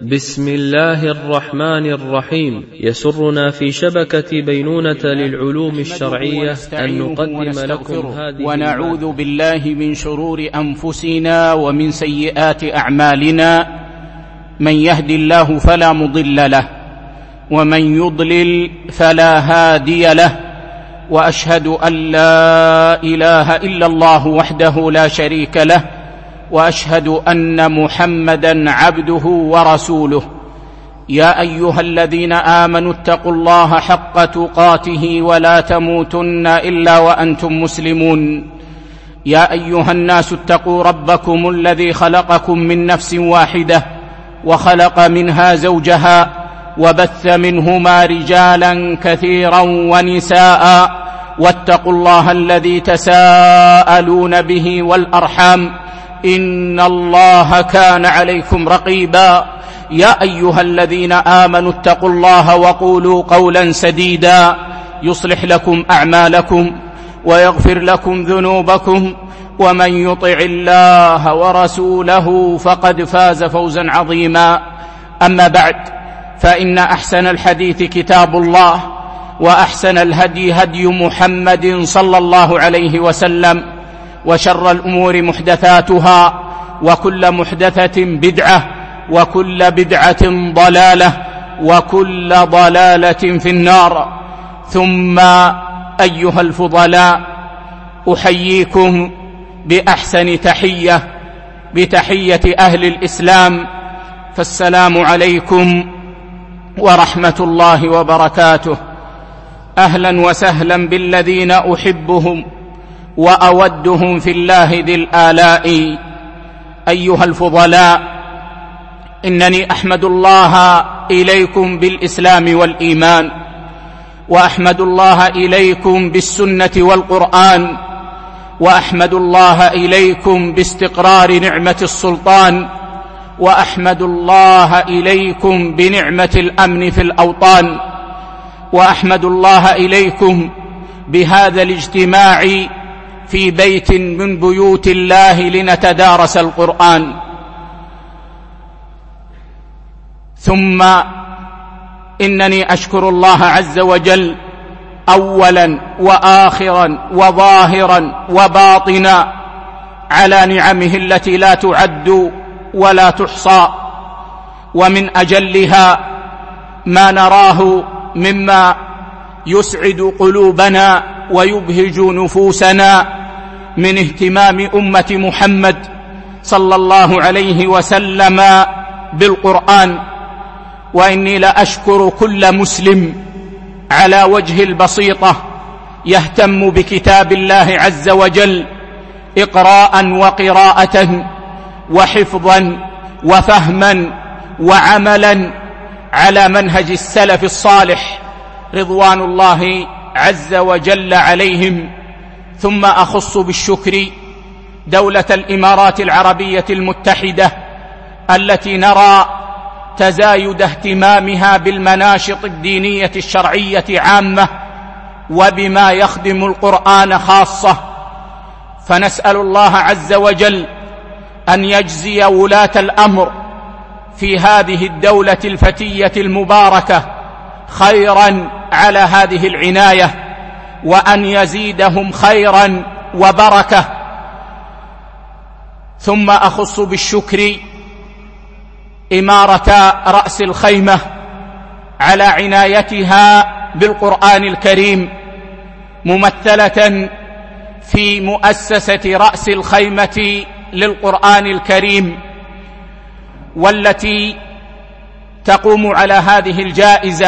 بسم الله الرحمن الرحيم. يسرنا في شبكة بينونة للعلوم الشرعية أن نقدم لكم هذه ونعوذ بالله من شرور أنفسنا ومن سيئات أعمالنا، من يهد الله فلا مضل له ومن يضلل فلا هادي له، وأشهد أن لا إله إلا الله وحده لا شريك له، وأشهد أن محمدًا عبده ورسوله. يا أيها الذين آمنوا اتقوا الله حق تقاته ولا تموتن إلا وأنتم مسلمون. يا أيها الناس اتقوا ربكم الذي خلقكم من نفس واحدة وخلق منها زوجها وبث منهما رجالا كثيرا ونساء، واتقوا الله الذي تساءلون به والأرحام، إن الله كان عليكم رقيبا. يا أيها الذين آمنوا اتقوا الله وقولوا قولا سديدا يصلح لكم أعمالكم ويغفر لكم ذنوبكم، ومن يطع الله ورسوله فقد فاز فوزا عظيما. أما بعد، فإن أحسن الحديث كتاب الله، وأحسن الهدي هدي محمد صلى الله عليه وسلم، وشر الأمور محدثاتها، وكل محدثة بدعة، وكل بدعة ضلالة، وكل ضلالة في النار. ثم أيها الفضلاء، أحييكم بأحسن تحية، بتحية أهل الإسلام، فالسلام عليكم ورحمة الله وبركاته. أهلا وسهلا بالذين أحبهم وأودهم في الله ذي الآلاء. أيها الفضلاء، إنني أحمد الله إليكم بالإسلام والإيمان، وأحمد الله إليكم بالسنة والقرآن، وأحمد الله إليكم باستقرار نعمة السلطان، وأحمد الله إليكم بنعمة الأمن في الأوطان، وأحمد الله إليكم بهذا الاجتماع في بيت من بيوت الله لنتدارس القرآن. ثم إنني أشكر الله عز وجل أولا وآخرا وظاهرا وباطنا على نعمه التي لا تعد ولا تحصى، ومن أجلها ما نراه مما يسعد قلوبنا ويبهج نفوسنا من اهتمام أمة محمد صلى الله عليه وسلم بالقرآن. وإني لأشكر كل مسلم على وجه البسيطة يهتم بكتاب الله عز وجل إقراء وقراءة وحفظا وفهما وعملا على منهج السلف الصالح رضوان الله عز وجل عليهم. ثم أخص بالشكر دولة الإمارات العربية المتحدة، التي نرى تزايد اهتمامها بالمناشط الدينية الشرعية عامة، وبما يخدم القرآن خاصة. فنسأل الله عز وجل أن يجزي ولاة الأمر في هذه الدولة الفتية المباركة خيرا على هذه العناية، وأن يزيدهم خيرا وبركة. ثم أخص بالشكر إمارة رأس الخيمة على عنايتها بالقرآن الكريم، ممثلة في مؤسسة رأس الخيمة للقرآن الكريم، والتي تقوم على هذه الجائزة،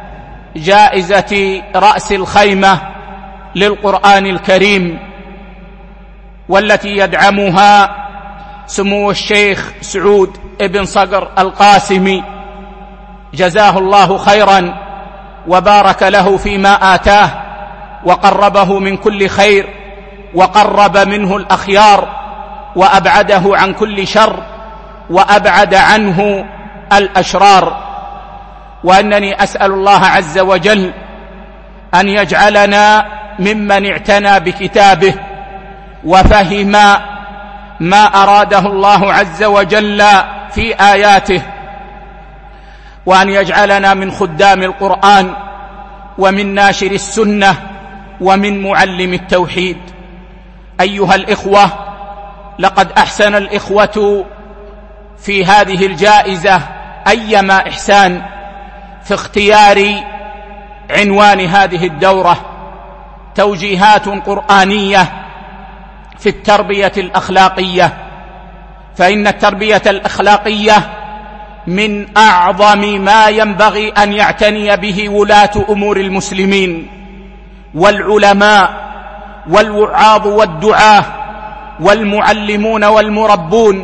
جائزة رأس الخيمة للقرآن الكريم، والتي يدعمها سمو الشيخ سعود ابن صقر القاسمي، جزاه الله خيرا وبارك له فيما آتاه، وقربه من كل خير، وقرب منه الأخيار، وأبعده عن كل شر، وأبعد عنه الأشرار. وأنني أسأل الله عز وجل أن يجعلنا ممن اعتنى بكتابه وفهم ما أراده الله عز وجل في آياته، وأن يجعلنا من خدام القرآن ومن ناشر السنة ومن معلم التوحيد. أيها الإخوة، لقد أحسن الإخوة في هذه الجائزة أيما إحسان في اختيار عنوان هذه الدورة: توجيهات قرآنية في التربية الأخلاقية. فإن التربية الأخلاقية من أعظم ما ينبغي أن يعتني به ولاة أمور المسلمين والعلماء والوعاظ والدعاة والمعلمون والمربون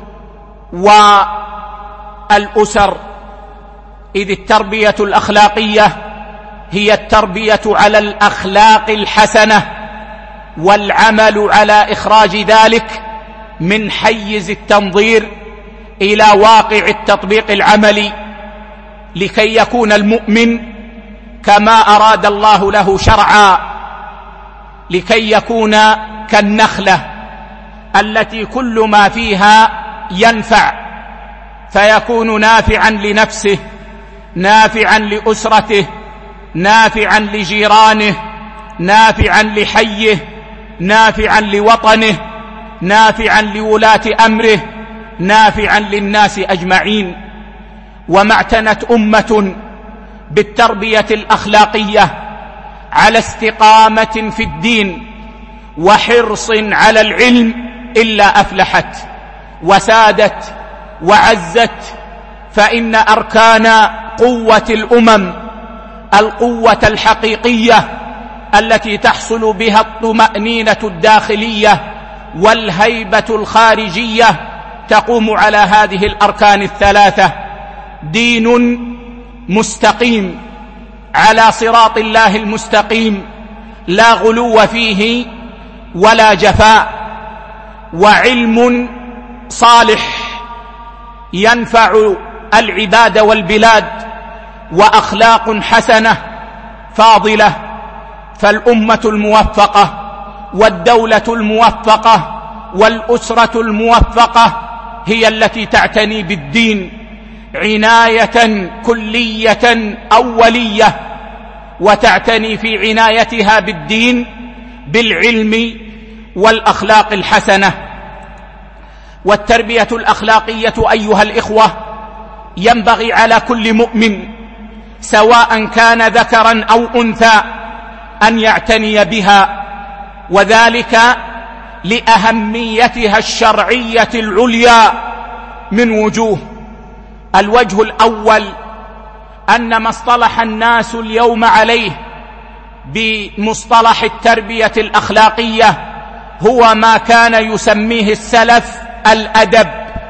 والأسر، إذ التربية الأخلاقية هي التربية على الأخلاق الحسنة والعمل على إخراج ذلك من حيز التنظير إلى واقع التطبيق العملي، لكي يكون المؤمن كما أراد الله له شرعا، لكي يكون كالنخلة التي كل ما فيها ينفع، فيكون نافعا لنفسه، نافعا لأسرته، نافعا لجيرانه، نافعا لحيه، نافعا لوطنه، نافعا لولاة أمره، نافعا للناس أجمعين. وما اعتنت أمة بالتربية الأخلاقية على استقامة في الدين وحرص على العلم إلا أفلحت وسادت وعزت. فإن أركان قوة الأمم، القوة الحقيقية التي تحصل بها الطمأنينة الداخلية والهيبة الخارجية، تقوم على هذه الأركان الثلاثة: دين مستقيم على صراط الله المستقيم لا غلو فيه ولا جفاء، وعلم صالح ينفع العباد والبلاد، وأخلاق حسنة فاضلة. فالأمة الموفقة والدولة الموفقة والأسرة الموفقة هي التي تعتني بالدين عناية كلية أولية، وتعتني في عنايتها بالدين بالعلم والأخلاق الحسنة. والتربية الأخلاقية أيها الإخوة ينبغي على كل مؤمن سواء كان ذكرا أو أنثى أن يعتني بها، وذلك لأهميتها الشرعية العليا من وجوه. الوجه الأول أن ما اصطلح الناس اليوم عليه بمصطلح التربية الأخلاقية هو ما كان يسميه السلف الأدب.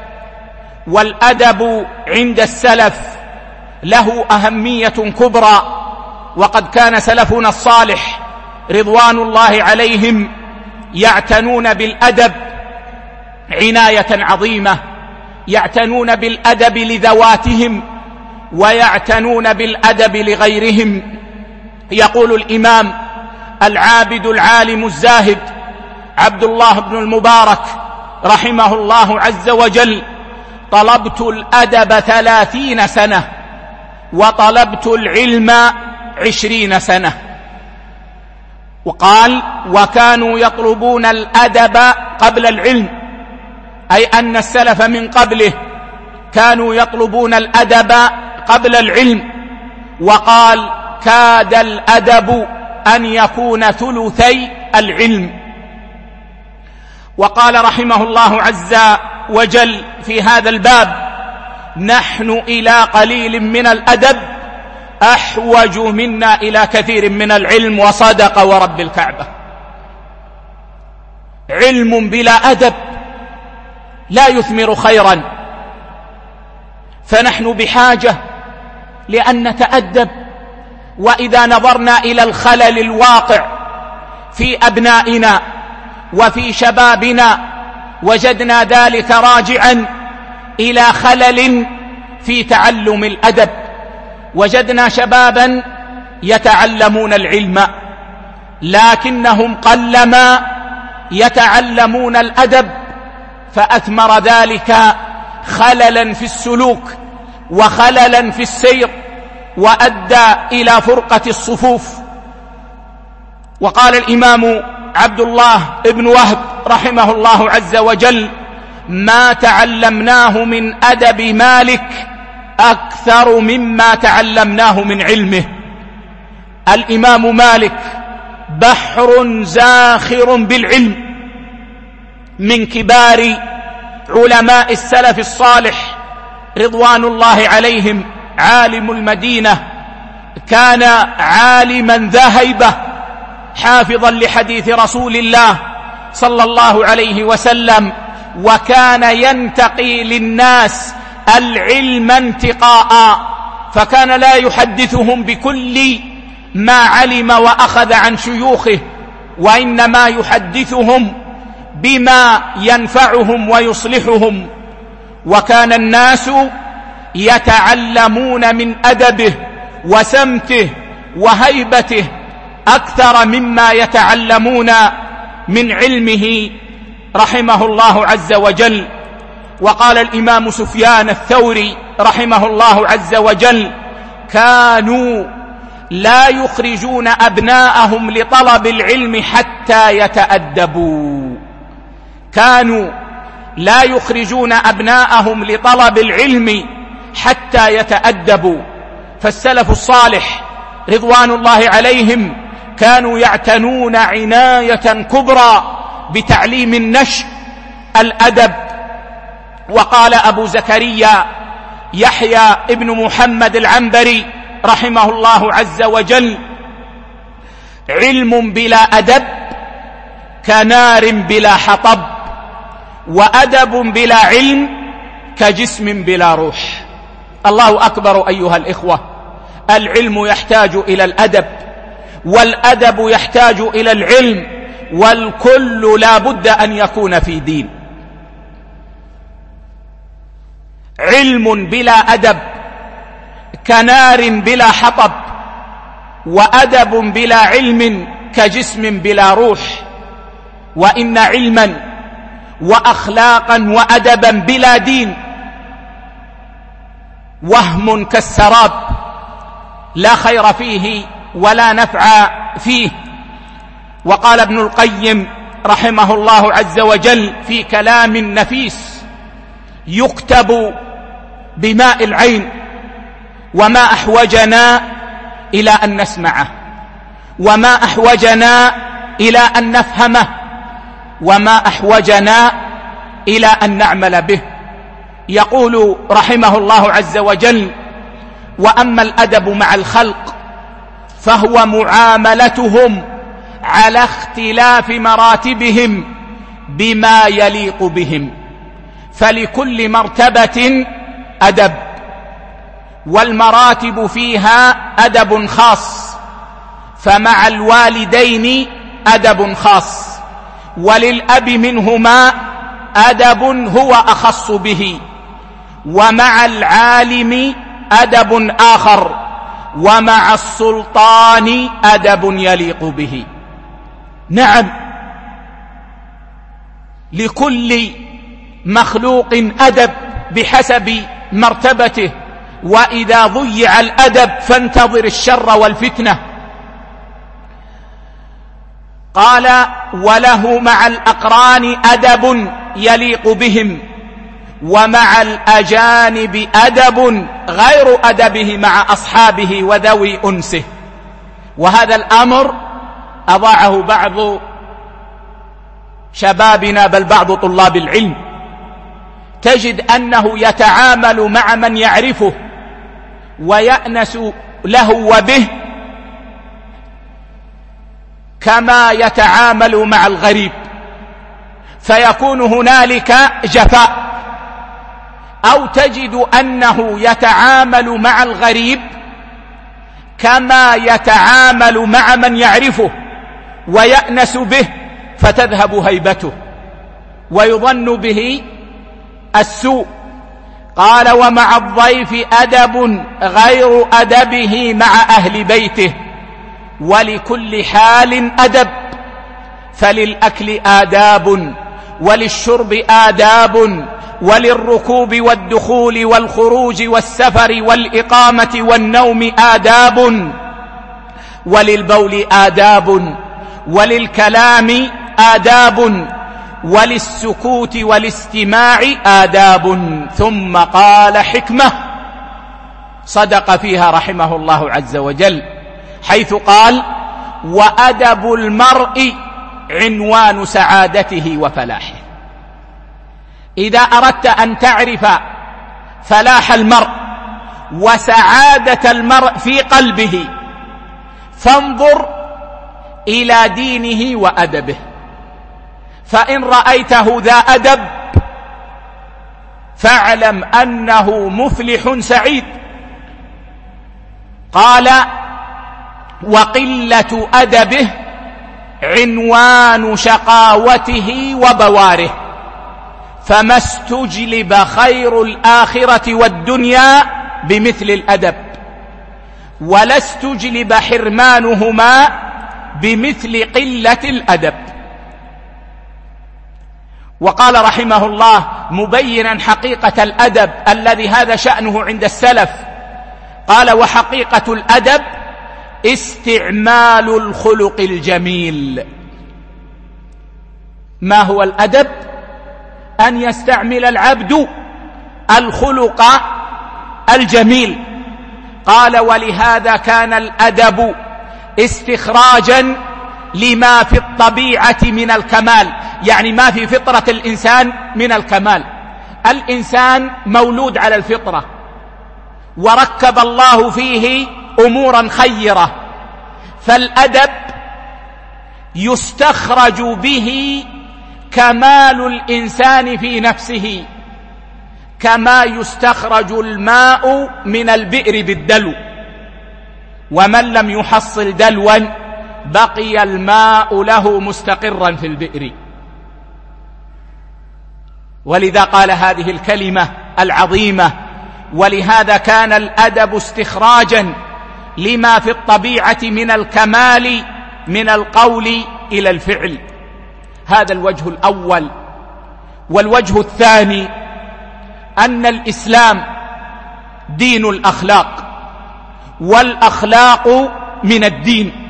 والأدب عند السلف له أهمية كبرى، وقد كان سلفنا الصالح رضوان الله عليهم يعتنون بالأدب عناية عظيمة، يعتنون بالأدب لذواتهم ويعتنون بالأدب لغيرهم. يقول الإمام العابد العالم الزاهد عبد الله بن المبارك رحمه الله عز وجل: طلبت الأدب 30 سنة وطلبت العلم 20 سنة. وقال: وكانوا يطلبون الأدب قبل العلم، أي أن السلف من قبله كانوا يطلبون الأدب قبل العلم. وقال: كاد الأدب أن يكون ثلثي العلم. وقال رحمه الله عز وجل في هذا الباب: نحن إلى قليل من الأدب أحوج منا إلى كثير من العلم. وصدق ورب الكعبة. علم بلا أدب لا يثمر خيرا، فنحن بحاجة لأن نتأدب. وإذا نظرنا إلى الخلل الواقع في أبنائنا وفي شبابنا وجدنا ذلك راجعا إلى خلل في تعلم الأدب. وجدنا شبابا يتعلمون العلم لكنهم قلما يتعلمون الأدب، فأثمر ذلك خللا في السلوك وخللا في السير وأدى إلى فرقة الصفوف. وقال الإمام عبد الله بن وهب رحمه الله عز وجل: ما تعلمناه من أدب مالك أكثر مما تعلمناه من علمه. الإمام مالك بحر زاخر بالعلم، من كبار علماء السلف الصالح رضوان الله عليهم، عالم المدينة، كان عالما ذا هيبة، حافظا لحديث رسول الله صلى الله عليه وسلم، وكان ينتقي للناس العلم انتقاء، فكان لا يحدثهم بكل ما علم وأخذ عن شيوخه، وإنما يحدثهم بما ينفعهم ويصلحهم. وكان الناس يتعلمون من أدبه وسمته وهيبته أكثر مما يتعلمون من علمه رحمه الله عز وجل. وقال الإمام سفيان الثوري رحمه الله عز وجل: كانوا لا يخرجون أبناءهم لطلب العلم حتى يتأدبوا. كانوا لا يخرجون أبناءهم لطلب العلم حتى يتأدبوا. فالسلف الصالح رضوان الله عليهم كانوا يعتنون عناية كبرى بتعليم النشء الأدب. وقال أبو زكريا يحيى ابن محمد العنبري رحمه الله عز وجل: علم بلا أدب كنار بلا حطب، وأدب بلا علم كجسم بلا روح. الله أكبر أيها الإخوة. العلم يحتاج إلى الأدب، والأدب يحتاج إلى العلم، والكل لا بد أن يكون في دين. علم بلا أدب كنار بلا حطب، وأدب بلا علم كجسم بلا روح. وإن علما وأخلاقا وأدبا بلا دين وهم كالسراب، لا خير فيه ولا نفع فيه. وقال ابن القيم رحمه الله عز وجل في كلام نفيس: يكتب بماء العين، وما أحوجنا إلى أن نسمعه، وما أحوجنا إلى أن نفهمه، وما أحوجنا إلى أن نعمل به. يقول رحمه الله عز وجل: وأما الأدب مع الخلق فهو معاملتهم على اختلاف مراتبهم بما يليق بهم، فلكل مرتبة أدب، والمراتب فيها أدب خاص. فمع الوالدين أدب خاص، وللأب منهما أدب هو أخص به، ومع العالم أدب آخر، ومع السلطان أدب يليق به. نعم، لكل مخلوق أدب بحسب مرتبته، وإذا ضيع الأدب فانتظر الشر والفتنة. قال: وله مع الأقران أدب يليق بهم، ومع الأجانب أدب غير أدبه مع أصحابه وذوي أنسه. وهذا الأمر أضاعه بعض شبابنا، بل بعض طلاب العلم، تجد أنه يتعامل مع من يعرفه ويأنس له وبه كما يتعامل مع الغريب، فيكون هنالك جفاء. أو تجد أنه يتعامل مع الغريب كما يتعامل مع من يعرفه ويأنس به، فتذهب هيبته ويظن به السوء. قال: ومع الضيف أدب غير أدبه مع أهل بيته، ولكل حال أدب، فللأكل آداب، وللشرب آداب، وللركوب والدخول والخروج والسفر والإقامة والنوم آداب، وللبول آداب، وللكلام آداب، وللسكوت والاستماع آداب. ثم قال حكمة صدق فيها رحمه الله عز وجل، حيث قال: وأدب المرء عنوان سعادته وفلاحه. إذا أردت أن تعرف فلاح المرء وسعادة المرء في قلبه فانظر إلى دينه وأدبه، فإن رأيته ذا أدب فاعلم أنه مفلح سعيد. قال: وقلة أدبه عنوان شقاوته وبواره، فما استجلب خير الآخرة والدنيا بمثل الأدب، ولا استجلب حرمانهما بمثل قلة الأدب. وقال رحمه الله مبينا حقيقة الأدب الذي هذا شأنه عند السلف، قال: وحقيقة الأدب استعمال الخلق الجميل. ما هو الأدب؟ أن يستعمل العبد الخلق الجميل. قال: ولهذا كان الأدب استخراجا لما في الطبيعة من الكمال، يعني ما في فطرة الإنسان من الكمال. الإنسان مولود على الفطرة، وركب الله فيه أمورا خيرة، فالأدب يستخرج به كمال الإنسان في نفسه، كما يستخرج الماء من البئر بالدلو، ومن لم يحصل دلوا بقي الماء له مستقرا في البئر. ولذا قال هذه الكلمة العظيمة: ولهذا كان الأدب استخراجا لما في الطبيعة من الكمال من القول إلى الفعل. هذا الوجه الأول. والوجه الثاني أن الإسلام دين الأخلاق، والأخلاق من الدين،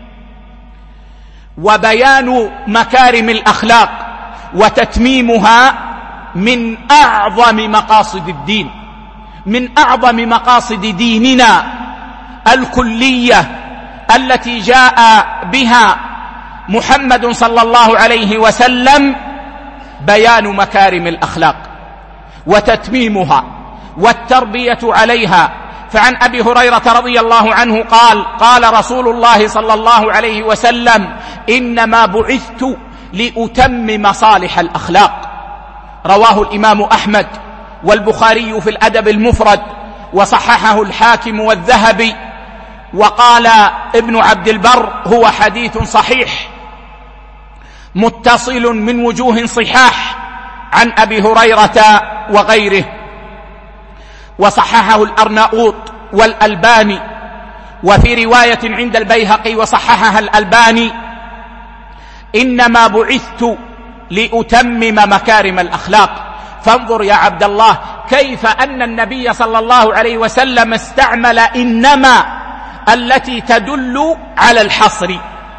وبيان مكارم الأخلاق وتتميمها من أعظم مقاصد الدين، من أعظم مقاصد ديننا الكلية التي جاء بها محمد صلى الله عليه وسلم، بيان مكارم الأخلاق وتتميمها والتربية عليها. فعن أبي هريرة رضي الله عنه قال: قال رسول الله صلى الله عليه وسلم: إنما بعثت لأتمم صالح الأخلاق. رواه الإمام أحمد والبخاري في الأدب المفرد، وصححه الحاكم والذهبي، وقال ابن عبد البر: هو حديث صحيح متصل من وجوه صحاح عن أبي هريرة وغيره. وصححه الأرناؤوط والألباني. وفي رواية عند البيهقي وصححها الألباني: إنما بعثت لأتمم مكارم الأخلاق. فانظر يا عبد الله كيف أن النبي صلى الله عليه وسلم استعمل إنما التي تدل على الحصر،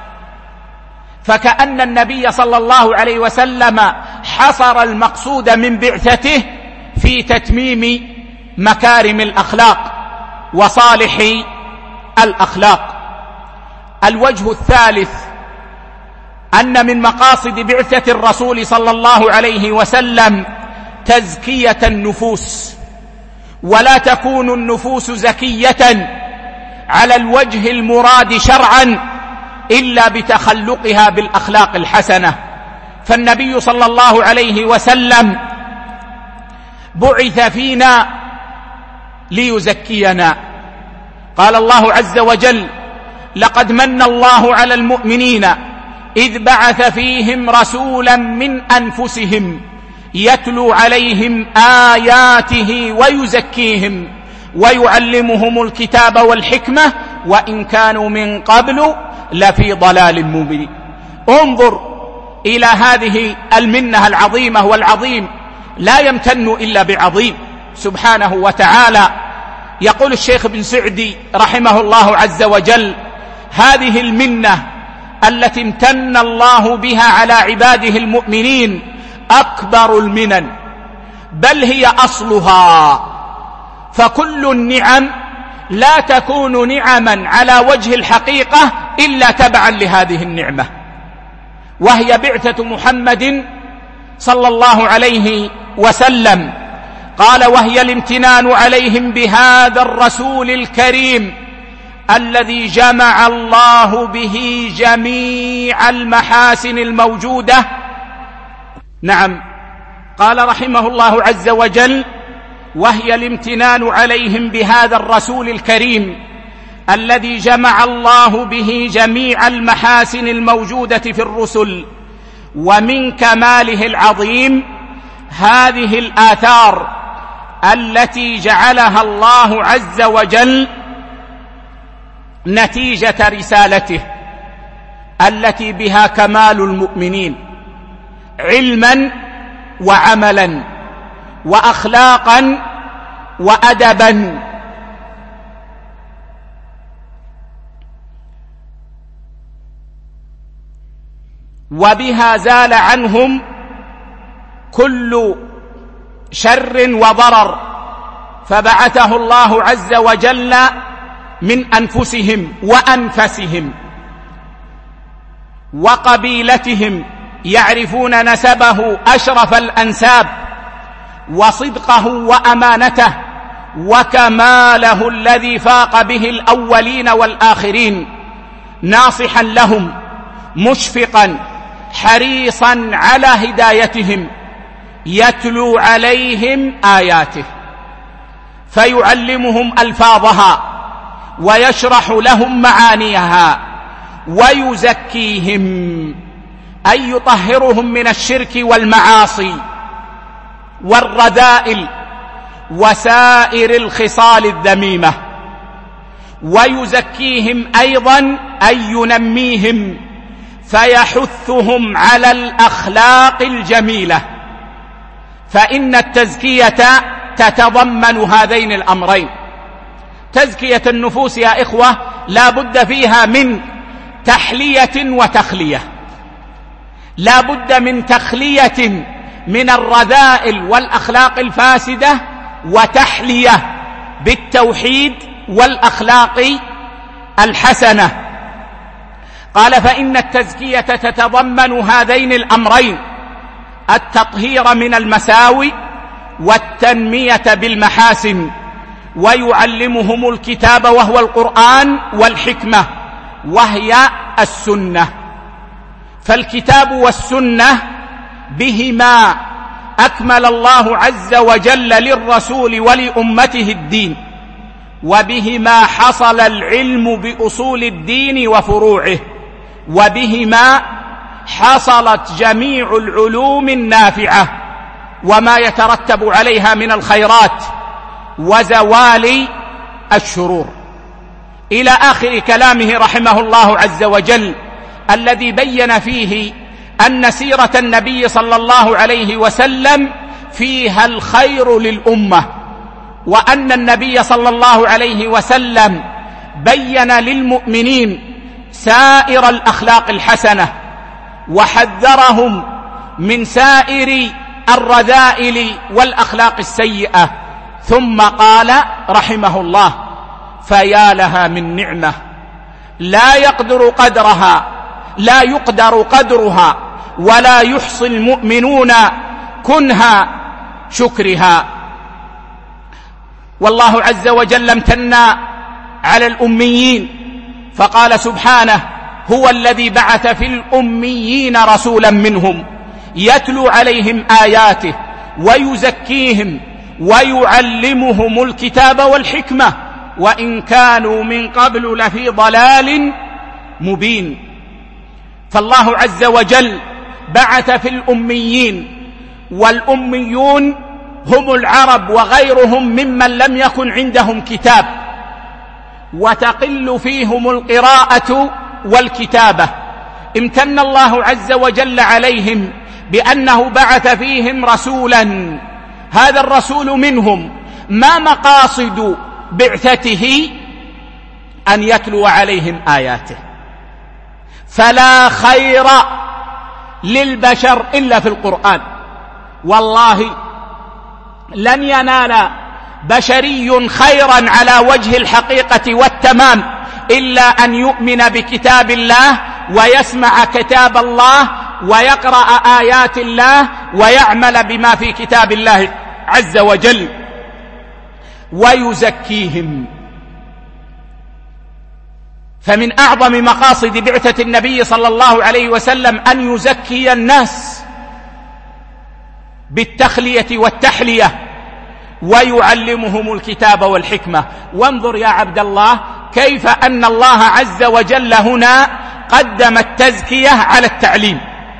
فكأن النبي صلى الله عليه وسلم حصر المقصود من بعثته في تتميم مكارم الأخلاق وصالح الأخلاق. الوجه الثالث أن من مقاصد بعثة الرسول صلى الله عليه وسلم تزكية النفوس، ولا تكون النفوس زكية على الوجه المراد شرعا إلا بتخلقها بالأخلاق الحسنة. فالنبي صلى الله عليه وسلم بعث فينا ليزكينا. قال الله عز وجل: لقد من الله على المؤمنين إذ بعث فيهم رسولا من أنفسهم يتلو عليهم آياته ويزكيهم ويعلمهم الكتاب والحكمة وإن كانوا من قبل لفي ضلال مبين. انظر إلى هذه المنة العظيمة والعظيم لا يمتن إلا بعظيم سبحانه وتعالى. يقول الشيخ بن سعدي رحمه الله عز وجل: هذه المنة التي امتن الله بها على عباده المؤمنين أكبر المنن، بل هي أصلها، فكل النعم لا تكون نعما على وجه الحقيقة إلا تبعا لهذه النعمة، وهي بعثة محمد صلى الله عليه وسلم. قال: وهي الامتنان عليهم بهذا الرسول الكريم الذي جمع الله به جميع المحاسن الموجودة. نعم، قال رحمه الله عز وجل: وهي الامتنان عليهم بهذا الرسول الكريم الذي جمع الله به جميع المحاسن الموجودة في الرسل. ومن كماله العظيم هذه الآثار التي جعلها الله عز وجل نتيجة رسالته، التي بها كمال المؤمنين علما وعملا وأخلاقا وأدبا. وبها زال عنهم كل شر وضرر، فبعثه الله عز وجل من أنفسهم وأنفسهم وقبيلتهم، يعرفون نسبه أشرف الأنساب وصدقه وأمانته وكماله الذي فاق به الأولين والآخرين، ناصحا لهم مشفقا حريصا على هدايتهم، يتلو عليهم آياته فيعلمهم ألفاظها ويشرح لهم معانيها ويزكيهم، أي يطهرهم من الشرك والمعاصي والرذائل وسائر الخصال الذميمة، ويزكيهم أيضا أي ينميهم فيحثهم على الأخلاق الجميلة، فإن التزكية تتضمن هذين الأمرين. تزكية النفوس يا إخوة لا بد فيها من تحلية وتخلية، لا بد من تخلية من الرذائل والأخلاق الفاسدة، وتحلية بالتوحيد والأخلاق الحسنة. قال: فإن التزكية تتضمن هذين الأمرين: التطهير من المساوي والتنمية بالمحاسن، ويعلمهم الكتاب وهو القرآن والحكمة وهي السنة. فالكتاب والسنة بهما أكمل الله عز وجل للرسول ولأمته الدين، وبهما حصل العلم بأصول الدين وفروعه، وبهما حصلت جميع العلوم النافعة وما يترتب عليها من الخيرات وزوال الشرور، إلى آخر كلامه رحمه الله عز وجل، الذي بين فيه أن سيرة النبي صلى الله عليه وسلم فيها الخير للأمة، وأن النبي صلى الله عليه وسلم بين للمؤمنين سائر الأخلاق الحسنة، وحذرهم من سائر الرذائل والأخلاق السيئة. ثم قال رحمه الله: فيا لها من نعمة لا يقدر قدرها ولا يحصي المؤمنون كنها شكرها. والله عز وجل امتن على الأميين فقال سبحانه: هو الذي بعث في الأميين رسولا منهم يتلو عليهم آياته ويزكيهم ويعلمهم الكتاب والحكمة وإن كانوا من قبل لفي ضلال مبين. فالله عز وجل بعث في الأميين، والأميون هم العرب وغيرهم ممن لم يكن عندهم كتاب وتقل فيهم القراءة والكتابة. امتن الله عز وجل عليهم بأنه بعث فيهم رسولا، هذا الرسول منهم، ما مقاصد بعثته؟ أن يتلو عليهم آياته. فلا خير للبشر إلا في القرآن. والله لن ينال بشري خيرا على وجه الحقيقة والتمام إلا أن يؤمن بكتاب الله ويسمع كتاب الله ويقرأ آيات الله ويعمل بما في كتاب الله عز وجل ويزكيهم. فمن أعظم مقاصد بعثة النبي صلى الله عليه وسلم أن يزكي الناس بالتخلية والتحلية ويعلمهم الكتاب والحكمة. وانظر يا عبد الله كيف أن الله عز وجل هنا قدم التزكية على التعليم،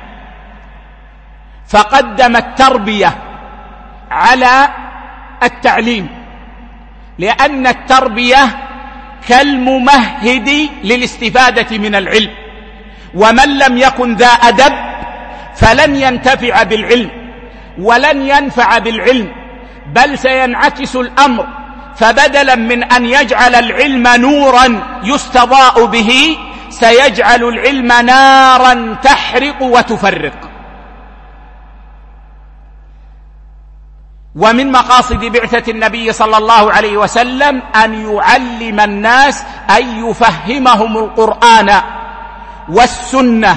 فقدم التربية على التعليم، لأن التربية كالممهد للاستفادة من العلم، ومن لم يكن ذا أدب فلن ينتفع بالعلم ولن ينفع بالعلم، بل سينعكس الأمر، فبدلا من أن يجعل العلم نورا يستضاء به سيجعل العلم نارا تحرق وتفرق. ومن مقاصد بعثة النبي صلى الله عليه وسلم أن يعلم الناس، أن يفهمهم القرآن والسنة،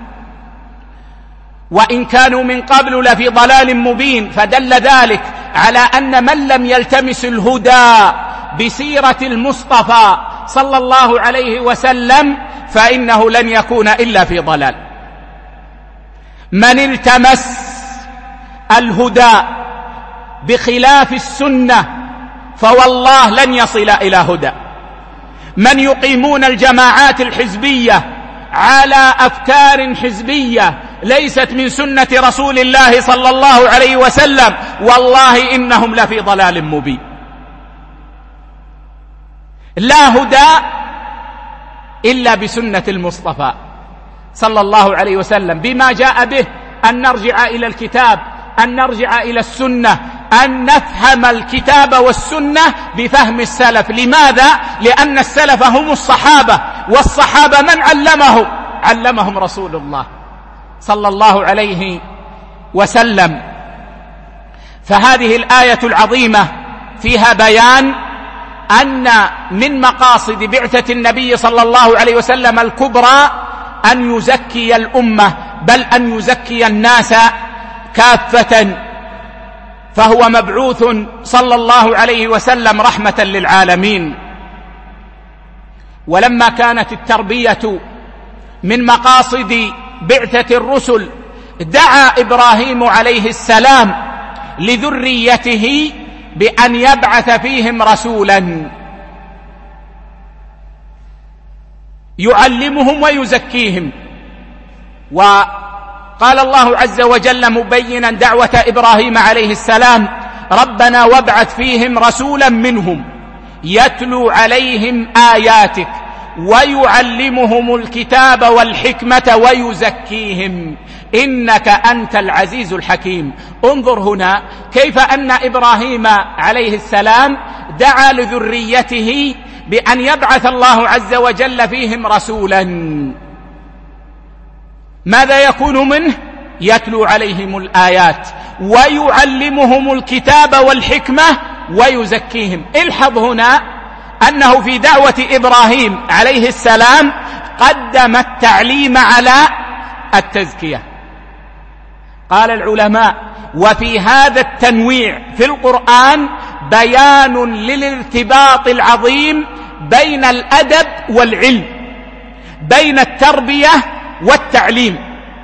وإن كانوا من قبل لفي ضلال مبين، فدل ذلك على أن من لم يلتمس الهدى بسيرة المصطفى صلى الله عليه وسلم فإنه لن يكون إلا في ضلال. من التمس الهدى بخلاف السنة فوالله لن يصل إلى هدى. من يقيمون الجماعات الحزبية على أفكار حزبية ليست من سنة رسول الله صلى الله عليه وسلم والله إنهم لفي ضلال مبين. لا هدى إلا بسنة المصطفى صلى الله عليه وسلم بما جاء به، أن نرجع إلى الكتاب، أن نرجع إلى السنة، أن نفهم الكتاب والسنة بفهم السلف. لماذا؟ لأن السلف هم الصحابة، والصحابة من علمهم رسول الله صلى الله عليه وسلم. فهذه الآية العظيمة فيها بيان أن من مقاصد بعثة النبي صلى الله عليه وسلم الكبرى أن يزكي الأمة، بل أن يزكي الناس كافة، فهو مبعوث صلى الله عليه وسلم رحمة للعالمين. ولما كانت التربية من مقاصد بعثة الرسل دعا إبراهيم عليه السلام لذريته بأن يبعث فيهم رسولا يعلمهم ويزكيهم. وقال الله عز وجل مبينا دعوة إبراهيم عليه السلام: ربنا وابعث فيهم رسولا منهم يتلو عليهم آياتك ويعلمهم الكتاب والحكمة ويزكيهم إنك أنت العزيز الحكيم. انظر هنا كيف أن إبراهيم عليه السلام دعا لذريته بأن يبعث الله عز وجل فيهم رسولا. ماذا يكون منه؟ يتلو عليهم الآيات ويعلمهم الكتاب والحكمة ويزكيهم. الحظ هنا أنه في دعوة إبراهيم عليه السلام قدم التعليم على التزكية. قال العلماء: وفي هذا التنويع في القرآن بيان للارتباط العظيم بين الأدب والعلم، بين التربية والتعليم.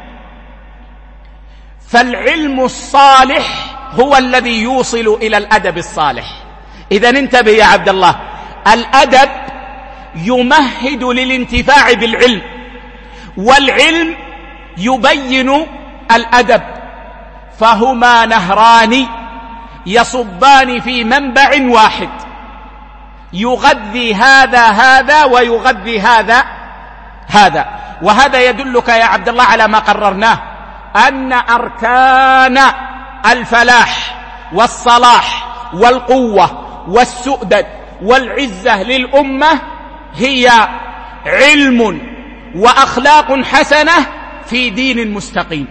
فالعلم الصالح هو الذي يوصل إلى الأدب الصالح. إذن انتبه يا عبد الله، الأدب يمهد للانتفاع بالعلم، والعلم يبين الأدب، فهما نهران يصبان في منبع واحد، يغذي هذا ويغذي هذا. وهذا يدلك يا عبد الله على ما قررناه، أن أركان الفلاح والصلاح والقوة والسؤدد والعزة للأمة هي علم وأخلاق حسنة في دين مستقيم،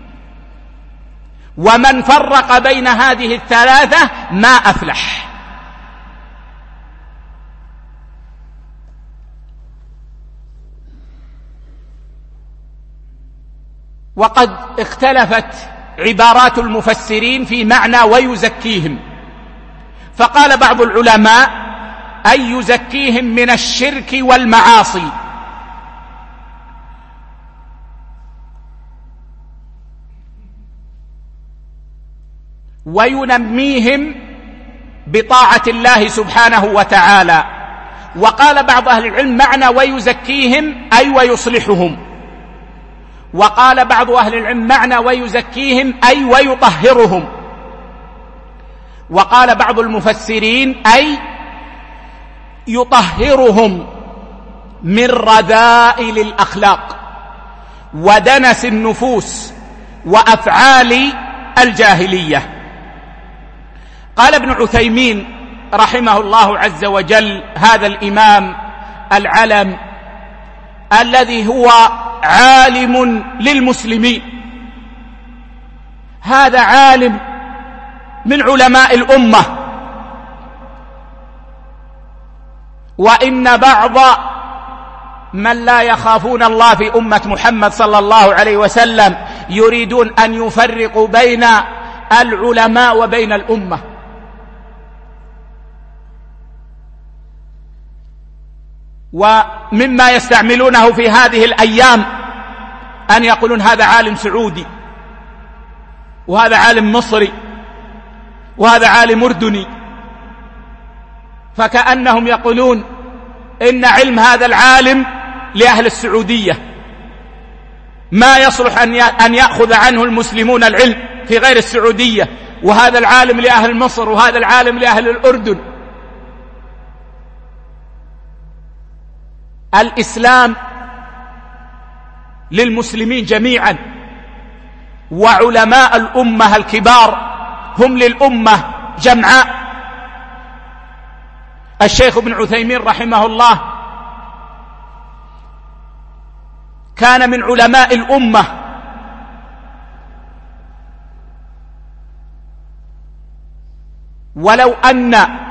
ومن فرق بين هذه الثلاثة ما أفلح. وقد اختلفت عبارات المفسرين في معنى ويزكيهم، فقال بعض العلماء أي يزكيهم من الشرك والمعاصي، وينميهم بطاعة الله سبحانه وتعالى. وقال بعض أهل العلم معنى ويزكيهم أي ويصلحهم، وقال بعض أهل العلم معنى ويزكيهم أي ويطهرهم، وقال بعض المفسرين أي يطهرهم من رذائل الأخلاق ودنس النفوس وأفعال الجاهلية. قال ابن عثيمين رحمه الله عز وجل، هذا الإمام العلم الذي هو عالم للمسلمين، هذا عالم من علماء الأمة، وإن بعض من لا يخافون الله في أمة محمد صلى الله عليه وسلم يريدون أن يفرقوا بين العلماء وبين الأمة، ومما يستعملونه في هذه الأيام أن يقولون هذا عالم سعودي، وهذا عالم مصري، وهذا عالم أردني، فكأنهم يقولون إن علم هذا العالم لأهل السعودية، ما يصلح أن يأخذ عنه المسلمون العلم في غير السعودية، وهذا العالم لأهل مصر، وهذا العالم لأهل الأردن. الإسلام للمسلمين جميعا، وعلماء الأمة الكبار هم للأمة جمعاء. الشيخ ابن عثيمين رحمه الله كان من علماء الأمة، ولو أن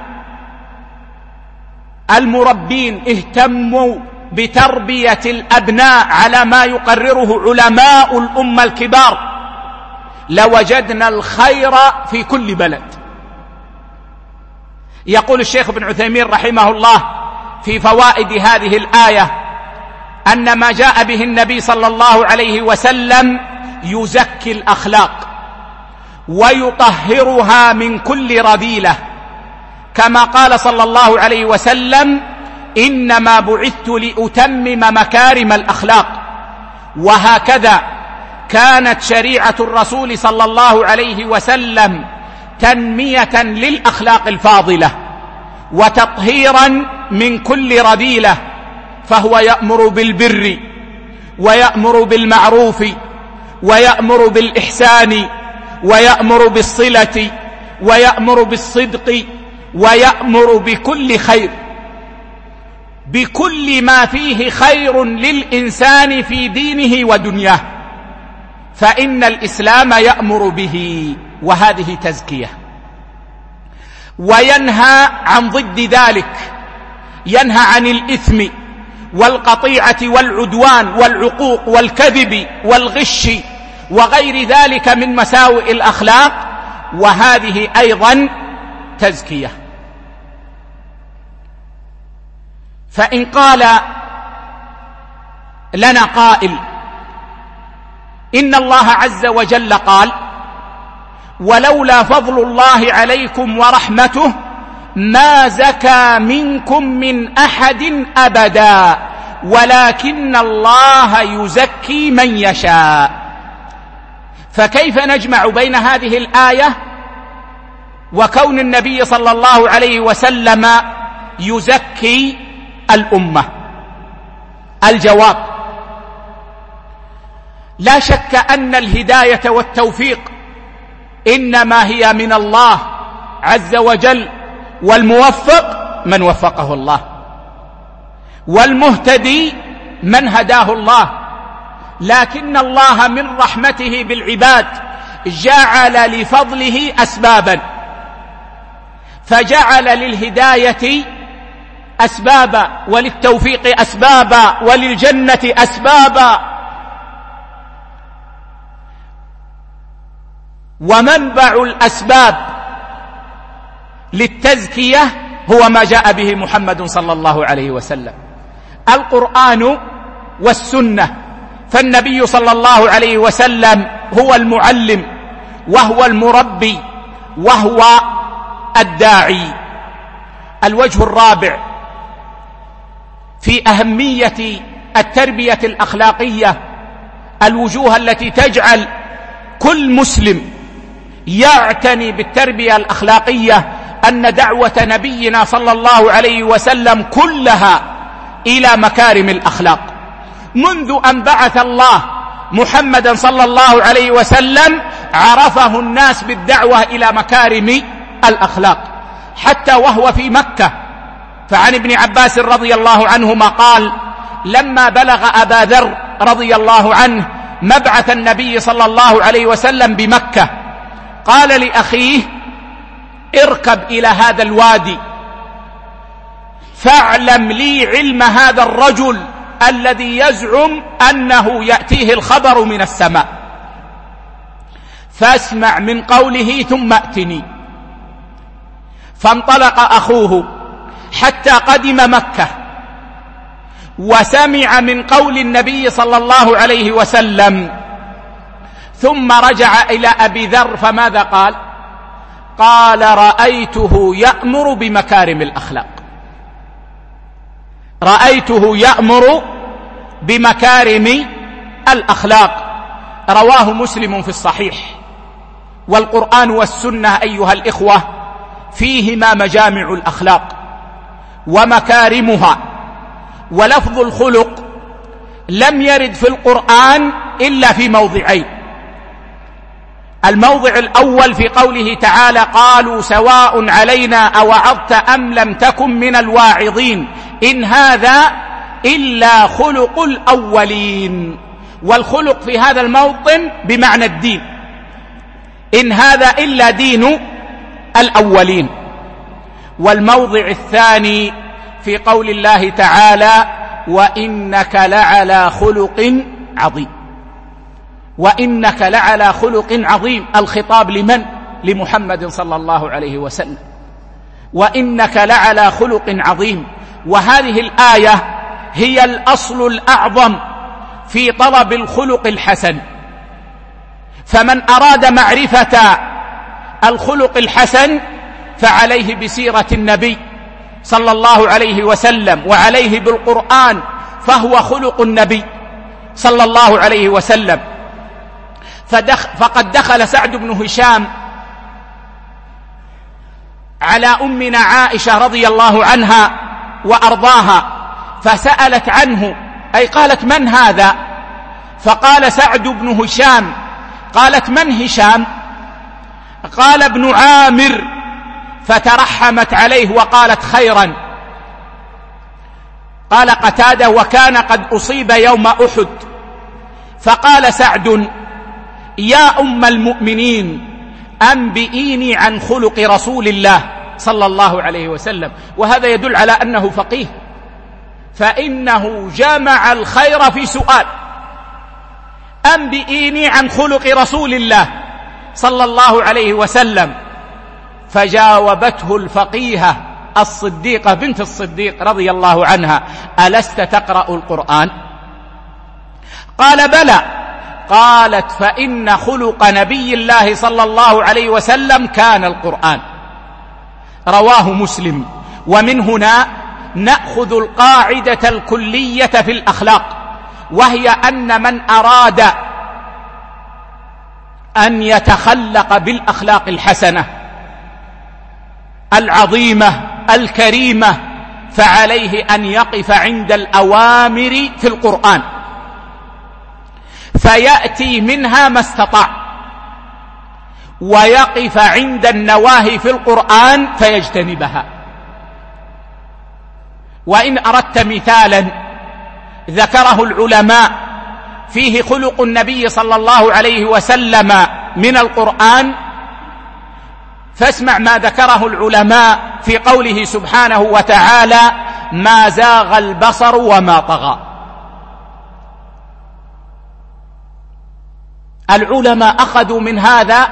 المربين اهتموا بتربية الأبناء على ما يقرره علماء الأمة الكبار لوجدنا الخير في كل بلد. يقول الشيخ ابن عثيمين رحمه الله في فوائد هذه الآية أن ما جاء به النبي صلى الله عليه وسلم يزكي الأخلاق ويطهرها من كل رذيلة، كما قال صلى الله عليه وسلم إنما بعثت لأتمم مكارم الأخلاق. وهكذا كانت شريعة الرسول صلى الله عليه وسلم تنمية للأخلاق الفاضلة وتطهيرا من كل رذيلة، فهو يأمر بالبر ويأمر بالمعروف ويأمر بالإحسان ويأمر بالصلة ويأمر بالصدق ويأمر بكل خير، بكل ما فيه خير للإنسان في دينه ودنياه، فإن الإسلام يأمر به، وهذه تزكية. وينهى عن ضد ذلك، ينهى عن الإثم والقطيعة والعدوان والعقوق والكذب والغش وغير ذلك من مساوئ الأخلاق، وهذه أيضا تزكية. فإن قال لنا قائل إن الله عز وجل قال ولولا فضل الله عليكم ورحمته ما زكى منكم من أحد أبدا ولكن الله يزكي من يشاء، فكيف نجمع بين هذه الآية وكون النبي صلى الله عليه وسلم يزكي الأمة؟ الجواب لا شك أن الهداية والتوفيق إنما هي من الله عز وجل، والموفق من وفقه الله، والمهتدي من هداه الله. لكن الله من رحمته بالعباد جعل لفضله أسبابا، فجعل للهداية أسبابا، وللتوفيق أسبابا، وللجنة أسبابا. ومنبع الأسباب للتزكية هو ما جاء به محمد صلى الله عليه وسلم، القرآن والسنة. فالنبي صلى الله عليه وسلم هو المعلم، وهو المربي، وهو الداعي. الوجه الرابع في أهمية التربية الأخلاقية، الوجوه التي تجعل كل مسلم يعتني بالتربية الأخلاقية، أن دعوة نبينا صلى الله عليه وسلم كلها إلى مكارم الأخلاق. منذ أن بعث الله محمدا صلى الله عليه وسلم عرفه الناس بالدعوة إلى مكارم الأخلاق، حتى وهو في مكة. فعن ابن عباس رضي الله عنهما قال: لما بلغ أبا ذر رضي الله عنه مبعث النبي صلى الله عليه وسلم بمكة، قال لأخيه: اركب إلى هذا الوادي فاعلم لي علم هذا الرجل الذي يزعم أنه يأتيه الخبر من السماء، فاسمع من قوله ثم ائتني. فانطلق أخوه حتى قدم مكة، وسمع من قول النبي صلى الله عليه وسلم، ثم رجع إلى أبي ذر فماذا قال؟ قال: رأيته يأمر بمكارم الأخلاق، رأيته يأمر بمكارم الأخلاق. رواه مسلم في الصحيح. والقرآن والسنة أيها الإخوة فيهما مجامع الأخلاق ومكارمها. ولفظ الخلق لم يرد في القرآن إلا في موضعين: الموضع الأول في قوله تعالى: قالوا سواء علينا أوعظت أم لم تكن من الواعظين إن هذا إلا خلق الأولين. والخلق في هذا الموطن بمعنى الدين، إن هذا إلا دين الأولين. والموضع الثاني في قول الله تعالى: وإنك لعلى خلق عظيم. وإنك لعلى خلق عظيم، الخطاب لمن؟ لمحمد صلى الله عليه وسلم. وإنك لعلى خلق عظيم. وهذه الآية هي الأصل الأعظم في طلب الخلق الحسن. فمن أراد معرفة الخلق الحسن فعليه بسيرة النبي صلى الله عليه وسلم، وعليه بالقرآن، فهو خلق النبي صلى الله عليه وسلم. فقد دخل سعد بن هشام على أمنا عائشة رضي الله عنها وأرضاها، فسألت عنه، أي قالت: من هذا؟ فقال: سعد بن هشام. قالت: من هشام؟ قال: ابن عامر. فترحمت عليه وقالت: خيرا. قال قتادة: وكان قد أصيب يوم أحد. فقال سعد: يا أم المؤمنين أنبئيني عن خلق رسول الله صلى الله عليه وسلم. وهذا يدل على أنه فقيه، فإنه جمع الخير في سؤال: أنبئيني عن خلق رسول الله صلى الله عليه وسلم. فجاوبته الفقيهة الصديقة بنت الصديق رضي الله عنها: ألست تقرأ القرآن؟ قال: بلى. قالت: فإن خلق نبي الله صلى الله عليه وسلم كان القرآن. رواه مسلم. ومن هنا نأخذ القاعدة الكلية في الأخلاق، وهي أن من أراد أن يتخلق بالأخلاق الحسنة العظيمة الكريمة فعليه أن يقف عند الأوامر في القرآن، فيأتي منها ما استطاع، ويقف عند النواهي في القرآن فيجتنبها. وإن أردت مثالا ذكره العلماء فيه خلق النبي صلى الله عليه وسلم من القرآن، فاسمع ما ذكره العلماء في قوله سبحانه وتعالى: ما زاغ البصر وما طغى. العلماء أخذوا من هذا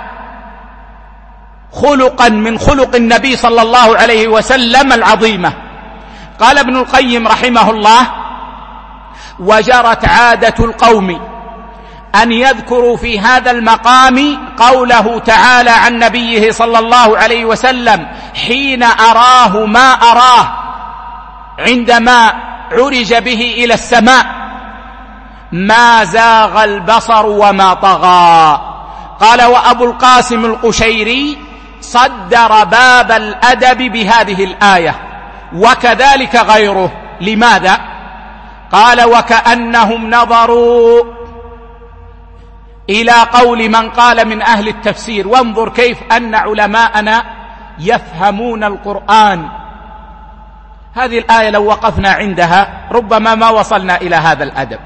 خلقا من خلق النبي صلى الله عليه وسلم العظيمة. قال ابن القيم رحمه الله: وجرت عادة القوم أن يذكروا في هذا المقام قوله تعالى عن نبيه صلى الله عليه وسلم حين أراه ما أراه عندما عرج به إلى السماء: ما زاغ البصر وما طغى. قال: وأبو القاسم القشيري صدر باب الأدب بهذه الآية، وكذلك غيره. لماذا؟ قال: وكأنهم نظروا إلى قول من قال من أهل التفسير. وانظر كيف أن علماءنا يفهمون القرآن. هذه الآية لو وقفنا عندها ربما ما وصلنا إلى هذا الأدب.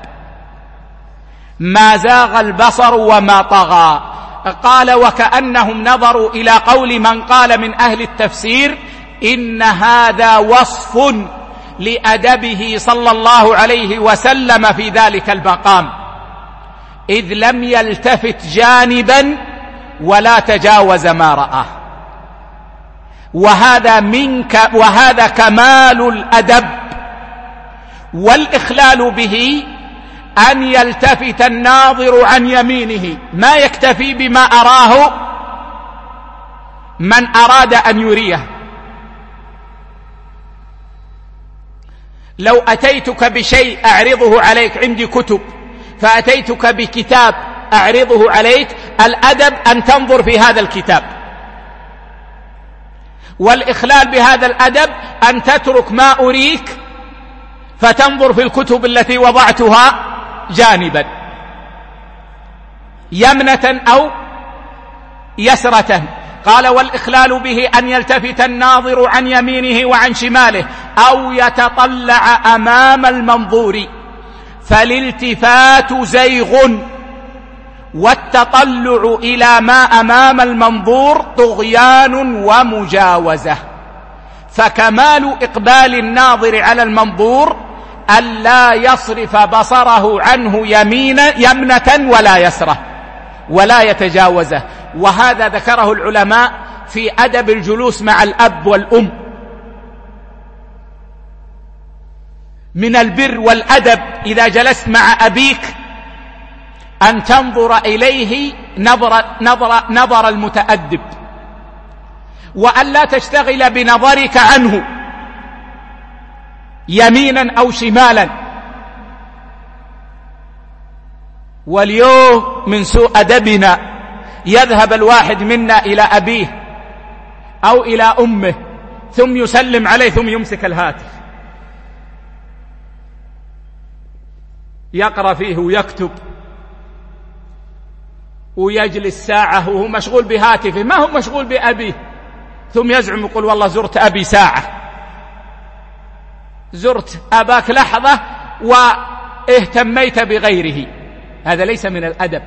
ما زاغ البصر وما طغى. قال: وكأنهم نظروا إلى قول من قال من أهل التفسير إن هذا وصف لأدبه صلى الله عليه وسلم في ذلك المقام، إذ لم يلتفت جانبا ولا تجاوز ما رآه. وهذا كمال الأدب. والإخلال به أن يلتفت الناظر عن يمينه، ما يكتفي بما أراه من أراد أن يريه. لو أتيتك بشيء أعرضه عليك، عندي كتب، فأتيتك بكتاب أعرضه عليك، الأدب أن تنظر في هذا الكتاب. والإخلال بهذا الأدب أن تترك ما أريك فتنظر في الكتب التي وضعتها جانبا، يمنة أو يسرة. قال: والإخلال به أن يلتفت الناظر عن يمينه وعن شماله أو يتطلع أمام المنظور، فالالتفات زيغ، والتطلع إلى ما أمام المنظور طغيان ومجاوزة. فكمال إقبال الناظر على المنظور ألا يصرف بصره عنه يمنة ولا يسرة ولا يتجاوزه. وهذا ذكره العلماء في أدب الجلوس مع الأب والأم. من البر والأدب إذا جلست مع أبيك أن تنظر إليه نظر المتأدب، وأن لا تشتغل بنظرك عنه يمينا أو شمالا. واليوم من سوء أدبنا يذهب الواحد منا إلى أبيه أو إلى أمه ثم يسلم عليه ثم يمسك الهاتف يقرأ فيه ويكتب ويجلس ساعة وهو مشغول بهاتفه، ما هو مشغول بأبيه، ثم يزعم يقول والله زرت أبي ساعة. زرت أباك لحظة واهتميت بغيره. هذا ليس من الأدب.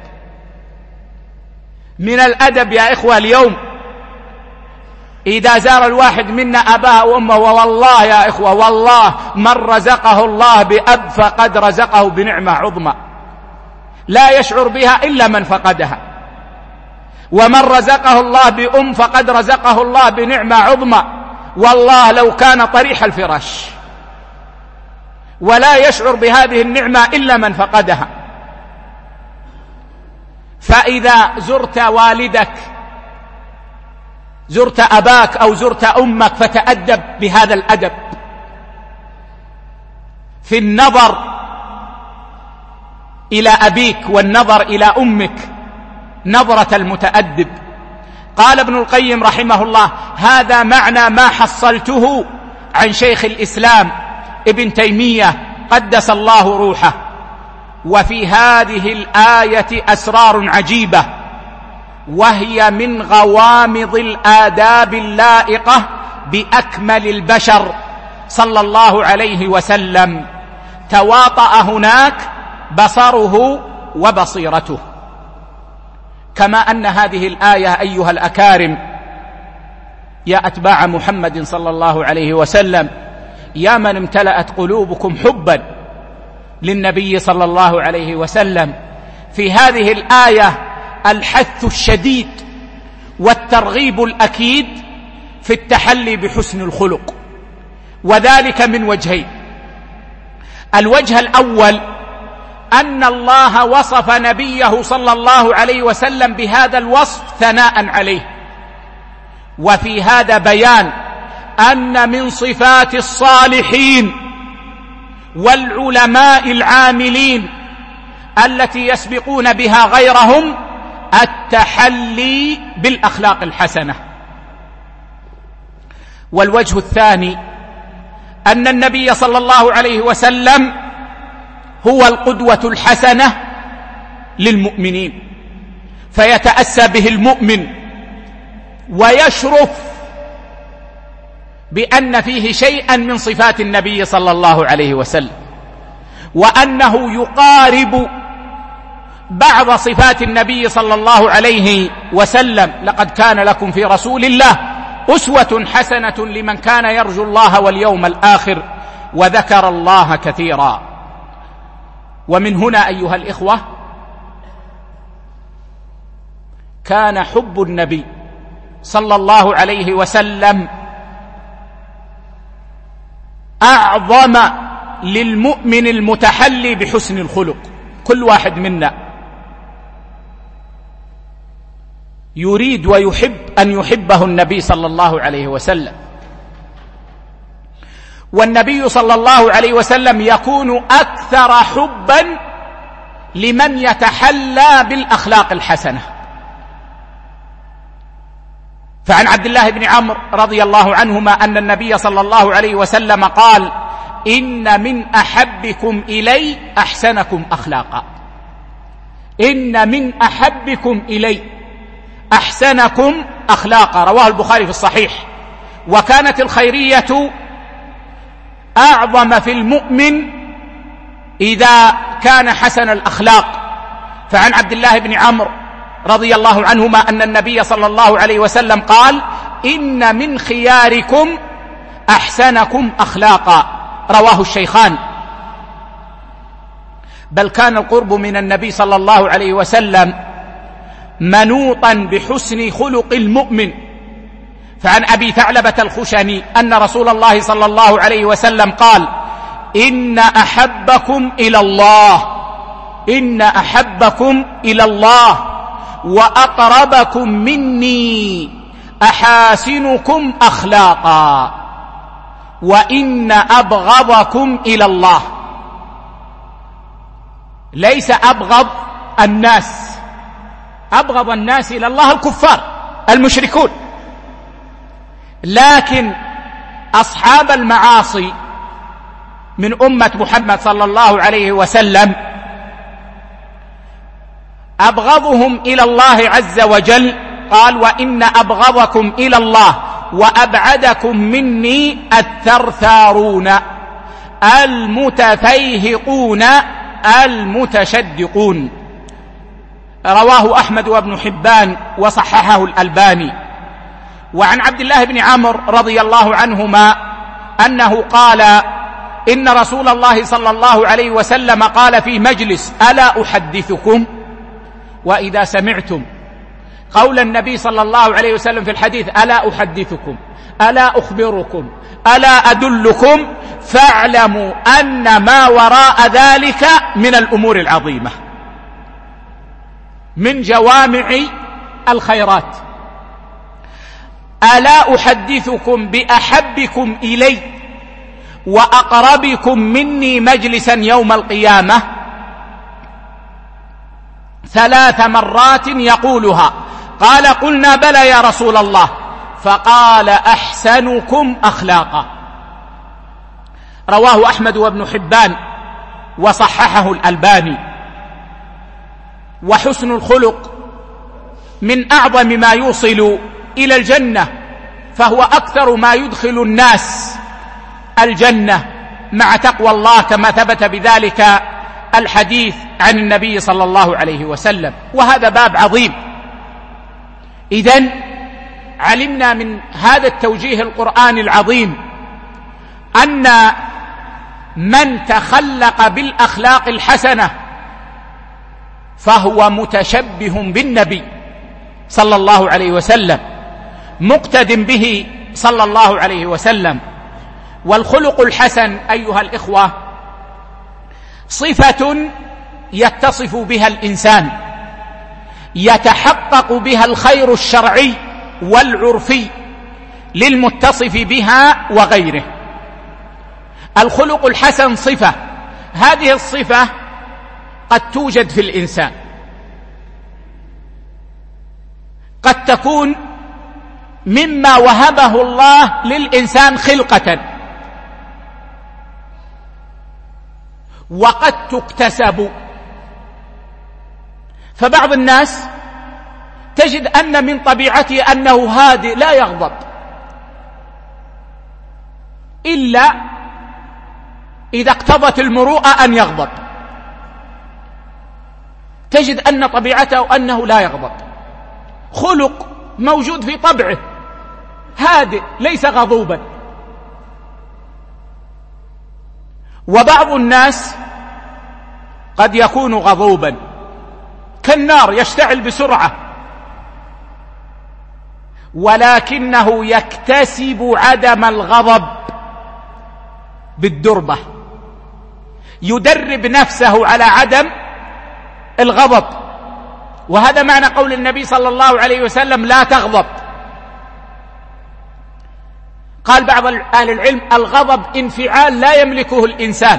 من الأدب يا إخوة اليوم إذا زار الواحد منا أباه وأمه، والله يا إخوة والله من رزقه الله بأب فقد رزقه بنعمة عظمى لا يشعر بها إلا من فقدها، ومن رزقه الله بأم فقد رزقه الله بنعمة عظمى والله لو كان طريح الفراش، ولا يشعر بهذه النعمة إلا من فقدها. فإذا زرت والدك، زرت أباك أو زرت أمك، فتأدب بهذا الأدب في النظر إلى أبيك والنظر إلى أمك نظرة المتأدب. قال ابن القيم رحمه الله: هذا معنى ما حصلته عن شيخ الإسلام ابن تيمية قدس الله روحه. وفي هذه الآية أسرار عجيبة، وهي من غوامض الآداب اللائقة بأكمل البشر صلى الله عليه وسلم، تواطأ هناك بصره وبصيرته. كما أن هذه الآية أيها الأكارم يا أتباع محمد صلى الله عليه وسلم، يا من امتلأت قلوبكم حبا للنبي صلى الله عليه وسلم، في هذه الآية الحث الشديد والترغيب الأكيد في التحلي بحسن الخلق، وذلك من وجهين. الوجه الأول أن الله وصف نبيه صلى الله عليه وسلم بهذا الوصف ثناء عليه، وفي هذا بيان أن من صفات الصالحين والعلماء العاملين التي يسبقون بها غيرهم التحلي بالأخلاق الحسنة. والوجه الثاني أن النبي صلى الله عليه وسلم هو القدوة الحسنة للمؤمنين، فيتأسى به المؤمن ويشرف بأن فيه شيئا من صفات النبي صلى الله عليه وسلم، وأنه يقارب بعض صفات النبي صلى الله عليه وسلم. لقد كان لكم في رسول الله أسوة حسنة لمن كان يرجو الله واليوم الآخر وذكر الله كثيرا. ومن هنا أيها الإخوة كان حب النبي صلى الله عليه وسلم أعظم للمؤمن المتحلي بحسن الخلق. كل واحد منا يريد ويحب أن يحبه النبي صلى الله عليه وسلم، والنبي صلى الله عليه وسلم يكون أكثر حبا لمن يتحلى بالأخلاق الحسنة. فعن عبد الله بن عمرو رضي الله عنهما أن النبي صلى الله عليه وسلم قال: إن من أحبكم إلي أحسنكم أخلاقا. إن من أحبكم إلي أحسنكم أخلاقا، رواه البخاري في الصحيح. وكانت الخيرية أعظم في المؤمن إذا كان حسن الأخلاق. فعن عبد الله بن عمرو رضي الله عنهما أن النبي صلى الله عليه وسلم قال: إن من خياركم أحسنكم أخلاقا، رواه الشيخان. بل كان القرب من النبي صلى الله عليه وسلم منوطا بحسن خلق المؤمن. فعن أبي ثعلبة الخشني أن رسول الله صلى الله عليه وسلم قال: إن أحبكم إلى الله، إن أحبكم إلى الله وأقربكم مني أحاسنكم أخلاقا، وإن أبغضكم إلى الله. ليس أبغض الناس، أبغض الناس إلى الله الكفار المشركون، لكن أصحاب المعاصي من أمة محمد صلى الله عليه وسلم أبغضهم إلى الله عز وجل. قال: وإن أبغضكم إلى الله وأبعدكم مني الثرثارون المتفيهقون المتشدقون، رواه أحمد وابن حبان وصححه الألباني. وعن عبد الله بن عمرو رضي الله عنهما أنه قال: إن رسول الله صلى الله عليه وسلم قال في مجلس: ألا أحدثكم؟ وإذا سمعتم قول النبي صلى الله عليه وسلم في الحديث: ألا أحدثكم، ألا أخبركم، ألا أدلكم، فاعلموا أن ما وراء ذلك من الأمور العظيمة، من جوامع الخيرات. ألا أحدثكم بأحبكم إلي وأقربكم مني مجلسا يوم القيامة؟ 3 مرات يقولها. قال: قلنا بلى يا رسول الله. فقال: أحسنكم أخلاقا، رواه أحمد وابن حبان وصححه الألباني. وحسن الخلق من أعظم ما يوصل إلى الجنة، فهو أكثر ما يدخل الناس الجنة مع تقوى الله، كما ثبت بذلك الحديث عن النبي صلى الله عليه وسلم. وهذا باب عظيم. إذن علمنا من هذا التوجيه القرآني العظيم أن من تخلق بالأخلاق الحسنة فهو متشبه بالنبي صلى الله عليه وسلم، مقتد به صلى الله عليه وسلم. والخلق الحسن أيها الإخوة صفة يتصف بها الإنسان، يتحقق بها الخير الشرعي والعرفي للمتصف بها وغيره. الخلق الحسن صفة، هذه الصفة قد توجد في الإنسان، قد تكون مما وهبه الله للإنسان خلقة، وقد تكتسب. فبعض الناس تجد أن من طبيعته أنه هادئ لا يغضب إلا إذا اقتضت المروءة أن يغضب، تجد أن طبيعته أنه لا يغضب، خلق موجود في طبعه، هادئ ليس غضوبا. وبعض الناس قد يكون غضوبا كالنار يشتعل بسرعة، ولكنه يكتسب عدم الغضب بالدربة، يدرب نفسه على عدم الغضب. وهذا معنى قول النبي صلى الله عليه وسلم لا تغضب. قال بعض أهل العلم الغضب انفعال لا يملكه الإنسان،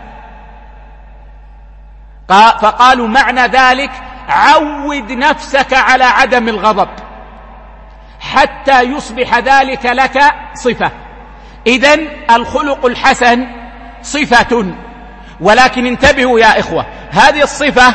فقالوا معنى ذلك عود نفسك على عدم الغضب حتى يصبح ذلك لك صفة. إذن الخلق الحسن صفة، ولكن انتبهوا يا إخوة، هذه الصفة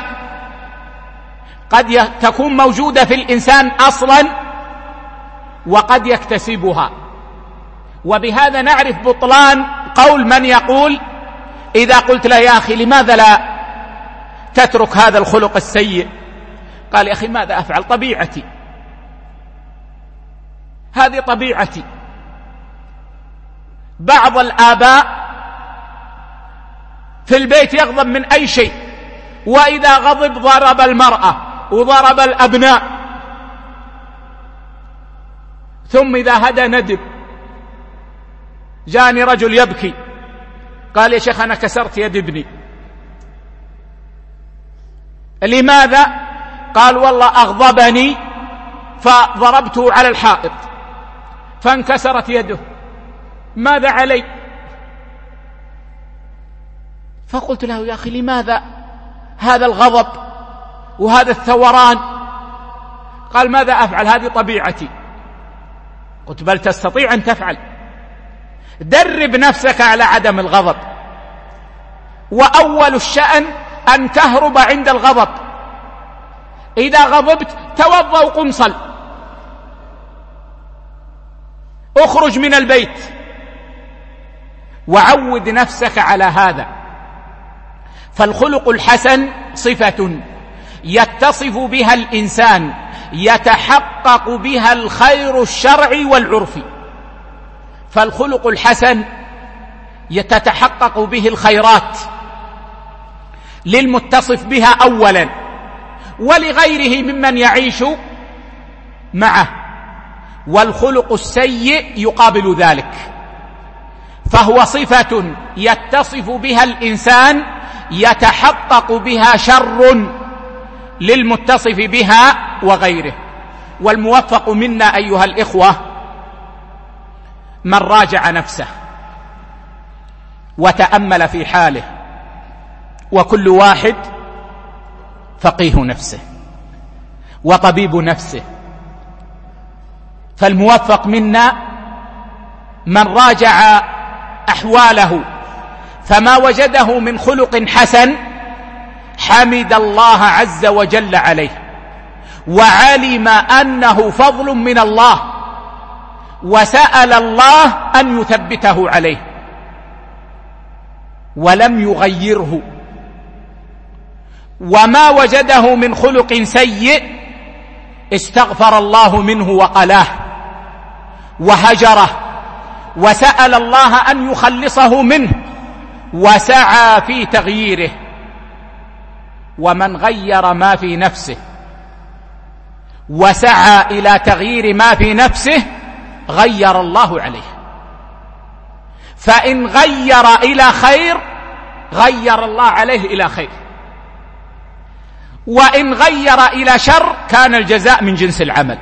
قد تكون موجودة في الإنسان أصلا وقد يكتسبها. وبهذا نعرف بطلان قول من يقول إذا قلت له يا أخي لماذا لا تترك هذا الخلق السيء؟ قال يا أخي ماذا أفعل؟ طبيعتي، هذه طبيعتي. بعض الآباء في البيت يغضب من أي شيء، وإذا غضب ضرب المرأة وضرب الأبناء، ثم إذا هدى ندب. جاني رجل يبكي قال يا شيخ أنا كسرت يد ابني. لماذا؟ قال والله أغضبني فضربته على الحائط فانكسرت يده، ماذا علي؟ فقلت له يا أخي لماذا هذا الغضب وهذا الثوران؟ قال ماذا أفعل؟ هذه طبيعتي. قلت بل تستطيع أن تفعل، درب نفسك على عدم الغضب، وأول الشأن أن تهرب عند الغضب. إذا غضبت توضأ وقم صل، اخرج من البيت، وعود نفسك على هذا. فالخلق الحسن صفة يتصف بها الإنسان، يتحقق بها الخير الشرعي والعرفي. فالخلق الحسن يتتحقق به الخيرات للمتصف بها أولا، ولغيره ممن يعيش معه. والخلق السيء يقابل ذلك، فهو صفة يتصف بها الإنسان يتحقق بها شر للمتصف بها وغيره. والموفق منا أيها الإخوة من راجع نفسه وتأمل في حاله، وكل واحد فقيه نفسه وطبيب نفسه. فالموفق منا من راجع أحواله فما وجده من خلق حسن حمد الله عز وجل عليه، وعلم أنه فضل من الله، وسأل الله أن يثبته عليه، ولم يغيره. وما وجده من خلق سيء استغفر الله منه وقلاه وهجره، وسأل الله أن يخلصه منه، وسعى في تغييره. ومن غير ما في نفسه وسعى إلى تغيير ما في نفسه غير الله عليه. فإن غير إلى خير غير الله عليه إلى خير، وإن غير إلى شر كان الجزاء من جنس العمل.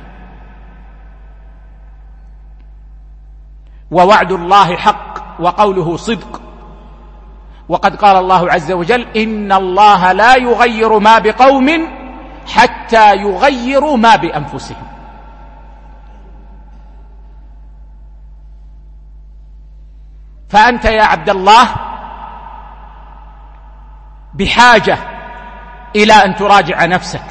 ووعد الله حق وقوله صدق، وقد قال الله عز وجل: إن الله لا يغير ما بقوم حتى يغيروا ما بأنفسهم. فأنت يا عبد الله بحاجة إلى أن تراجع نفسك،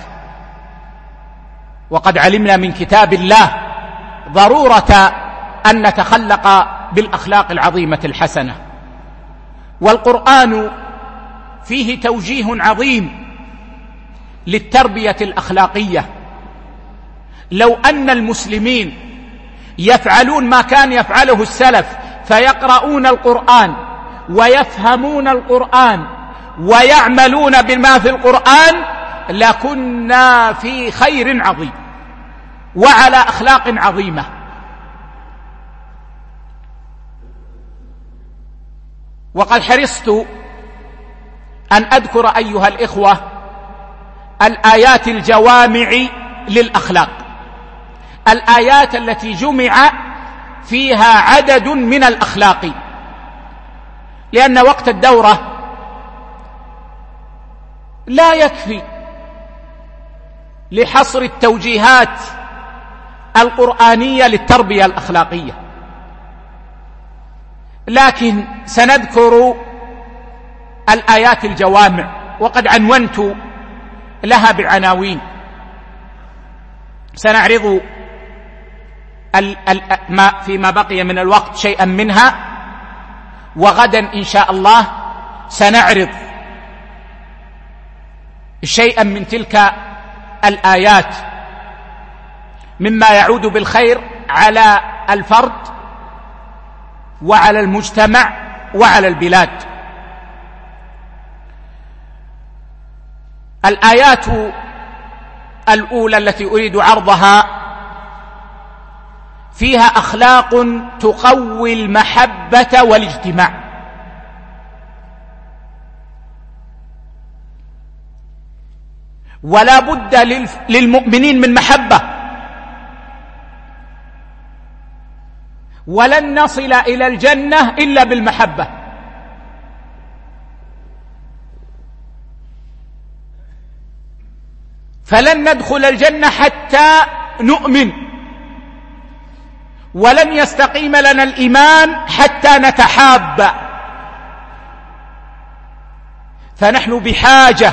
وقد علمنا من كتاب الله ضرورة أن نتخلق بالأخلاق العظيمة الحسنة. والقرآن فيه توجيه عظيم للتربية الأخلاقية. لو أن المسلمين يفعلون ما كان يفعله السلف، فيقرؤون القرآن ويفهمون القرآن ويعملون بما في القرآن، لكنا في خير عظيم وعلى أخلاق عظيمة. وقد حرصت أن أذكر أيها الإخوة الآيات الجوامع للأخلاق، الآيات التي جمع فيها عدد من الأخلاق، لأن وقت الدورة لا يكفي لحصر التوجيهات القرآنية للتربية الأخلاقية، لكن سنذكر الآيات الجوامع، وقد عنونت لها بعناوين. سنعرض فيما بقي من الوقت شيئا منها، وغدا إن شاء الله سنعرض شيئا من تلك الآيات مما يعود بالخير على الفرد وعلى المجتمع وعلى البلاد. الآيات الأولى التي أريد عرضها فيها أخلاق تقوي المحبة والاجتماع. ولا بد للمؤمنين من محبة، ولن نصل إلى الجنة إلا بالمحبة. فلن ندخل الجنة حتى نؤمن، ولن يستقيم لنا الإيمان حتى نتحاب. فنحن بحاجة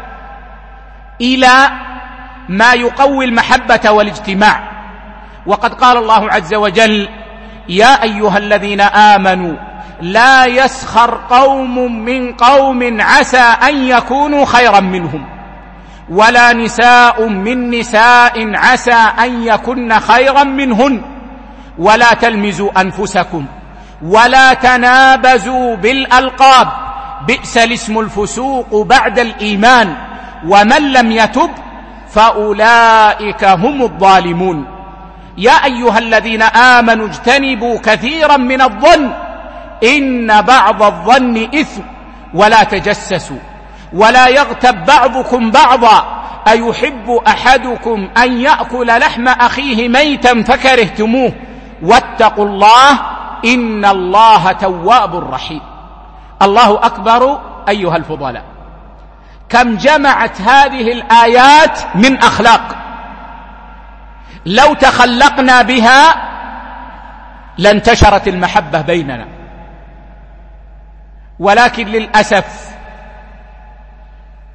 إلى ما يقوي المحبة والاجتماع. وقد قال الله عز وجل: يا أيها الذين آمنوا لا يسخر قوم من قوم عسى أن يكونوا خيرا منهم، ولا نساء من نساء عسى أن يكن خيرا منهن، ولا تلمزوا أنفسكم ولا تنابزوا بالألقاب، بئس الاسم الفسوق بعد الإيمان، ومن لم يتب فأولئك هم الظالمون. يا أيها الذين آمنوا اجتنبوا كثيرا من الظن إن بعض الظن إثم، ولا تجسسوا ولا يغتب بعضكم بعضا، أيحب أحدكم أن يأكل لحم أخيه ميتا فكرهتموه، واتقوا الله إن الله تواب رحيم. الله أكبر أيها الفضلاء. كم جمعت هذه الآيات من أخلاق لو تخلقنا بها لانتشرت المحبة بيننا. ولكن للأسف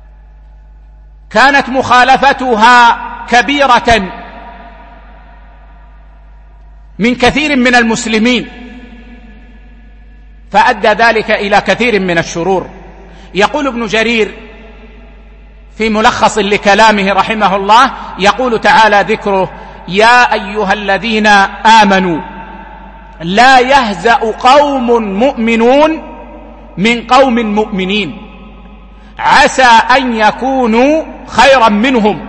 كانت مخالفتها كبيرة من كثير من المسلمين، فأدى ذلك إلى كثير من الشرور. يقول ابن جرير في ملخص لكلامه رحمه الله، يقول تعالى ذكره: يا أيها الذين آمنوا لا يهزأ قوم مؤمنون من قوم مؤمنين عسى أن يكونوا خيرا منهم،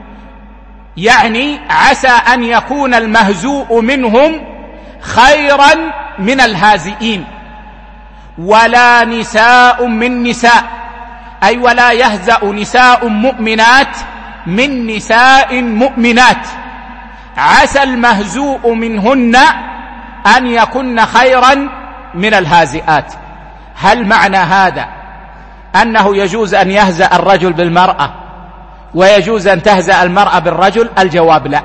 يعني عسى أن يكون المهزوء منهم خيرا من الهازئين. ولا نساء من نساء، أي ولا يهزأ نساء مؤمنات من نساء مؤمنات عسى المهزوء منهن أن يكن خيرا من الهازئات. هل معنى هذا أنه يجوز أن يهزأ الرجل بالمرأة ويجوز أن تهزأ المرأة بالرجل؟ الجواب لا،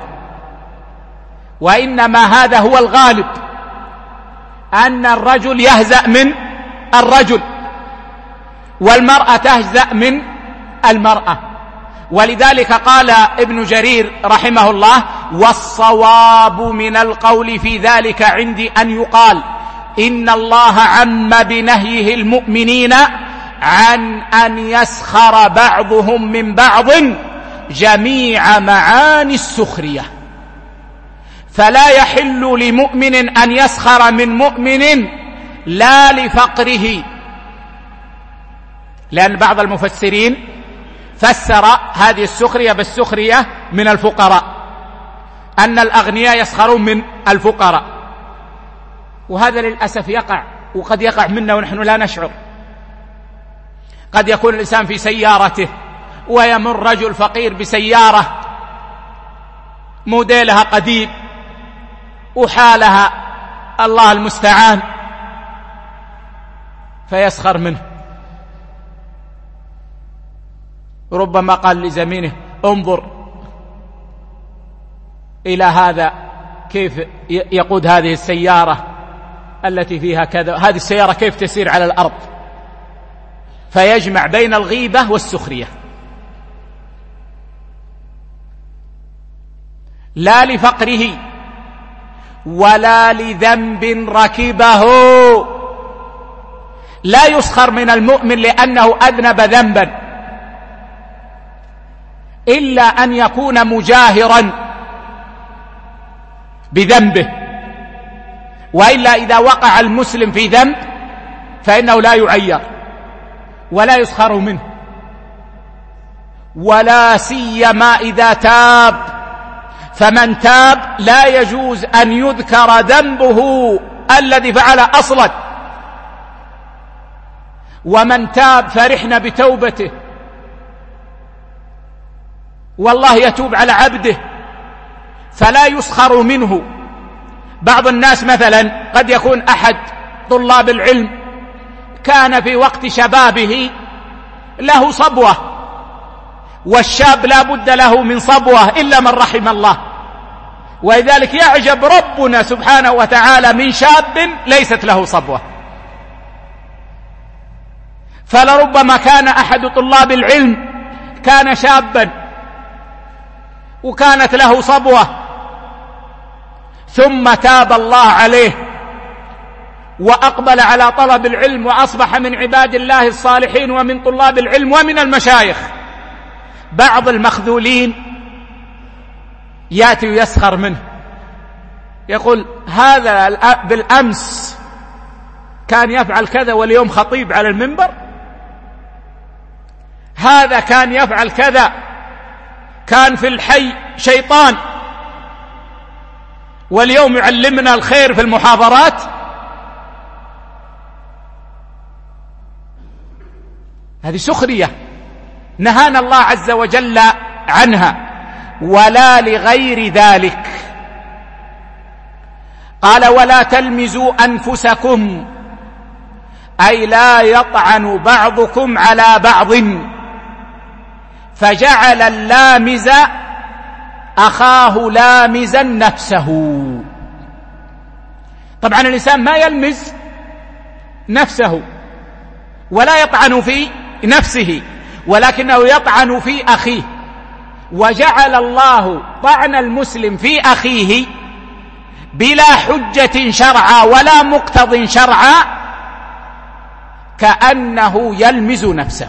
وإنما هذا هو الغالب، أن الرجل يهزأ من الرجل والمرأة تهزأ من المرأة. ولذلك قال ابن جرير رحمه الله: والصواب من القول في ذلك عندي أن يقال إن الله عم بنهيه المؤمنين عن أن يسخر بعضهم من بعض جميع معاني السخرية، فلا يحل لمؤمن أن يسخر من مؤمن لا لفقره، لأن بعض المفسرين فسر هذه السخرية بالسخرية من الفقراء، أن الأغنياء يسخرون من الفقراء، وهذا للأسف يقع، وقد يقع منا ونحن لا نشعر. قد يكون الإنسان في سيارته ويمر رجل فقير بسيارة موديلها قديم وحالها الله المستعان، فيسخر منه، ربما قال لزميله: انظر إلى هذا كيف يقود هذه السيارة التي فيها كذا، هذه السيارة كيف تسير على الأرض، فيجمع بين الغيبة والسخرية. لا لفقره ولا لذنب ركبه، لا يسخر من المؤمن لأنه أذنب ذنبا، إلا أن يكون مجاهرا بذنبه، وإلا إذا وقع المسلم في ذنب فإنه لا يعير ولا يسخر منه، ولا سيما إذا تاب، فمن تاب لا يجوز أن يذكر ذنبه الذي فعل أصلا، ومن تاب فرحنا بتوبته، والله يتوب على عبده فلا يسخر منه. بعض الناس مثلا قد يكون أحد طلاب العلم كان في وقت شبابه له صبوة، والشاب لا بد له من صبوة إلا من رحم الله، ولذلك يعجب ربنا سبحانه وتعالى من شاب ليست له صبوة. فلربما كان أحد طلاب العلم كان شابا وكانت له صبوة، ثم تاب الله عليه وأقبل على طلب العلم وأصبح من عباد الله الصالحين ومن طلاب العلم ومن المشايخ. بعض المخذولين يأتي ويسخر منه، يقول: هذا بالأمس كان يفعل كذا واليوم خطيب على المنبر، هذا كان يفعل كذا، كان في الحي شيطان واليوم يعلمنا الخير في المحاضرات. هذه سخرية نهانا الله عز وجل عنها، ولا لغير ذلك. قال: ولا تلمزوا أنفسكم، أي لا يطعن بعضكم على بعض، فجعل اللامز أخاه لامزا نفسه. طبعا الإنسان ما يلمز نفسه ولا يطعن في نفسه، ولكنه يطعن في أخيه، وجعل الله طعن المسلم في أخيه بلا حجة شرعا ولا مقتض شرعا كأنه يلمز نفسه.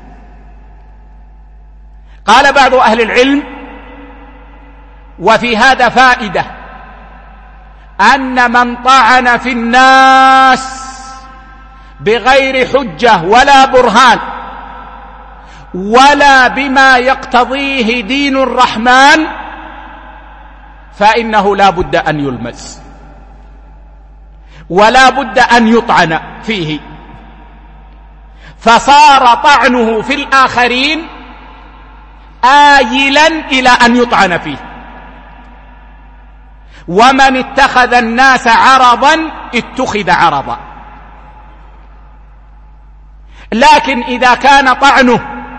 قال بعض أهل العلم: وفي هذا فائدة، أن من طعن في الناس بغير حجة ولا برهان ولا بما يقتضيه دين الرحمن فإنه لا بد أن يلمس ولا بد أن يطعن فيه، فصار طعنه في الآخرين آيلا إلى أن يطعن فيه. ومن اتخذ الناس عرضا اتخذ عرضا. لكن إذا كان طعنه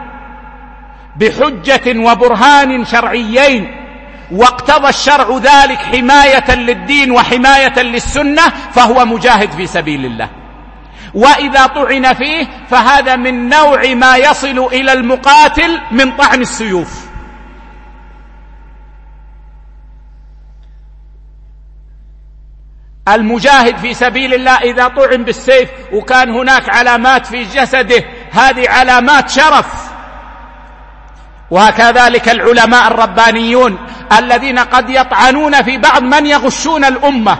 بحجة وبرهان شرعيين واقتضى الشرع ذلك حماية للدين وحماية للسنة فهو مجاهد في سبيل الله. وإذا طعن فيه فهذا من نوع ما يصل إلى المقاتل من طعن السيوف. المجاهد في سبيل الله إذا طعن بالسيف وكان هناك علامات في جسده، هذه علامات شرف. وكذلك العلماء الربانيون الذين قد يطعنون في بعض من يغشون الأمة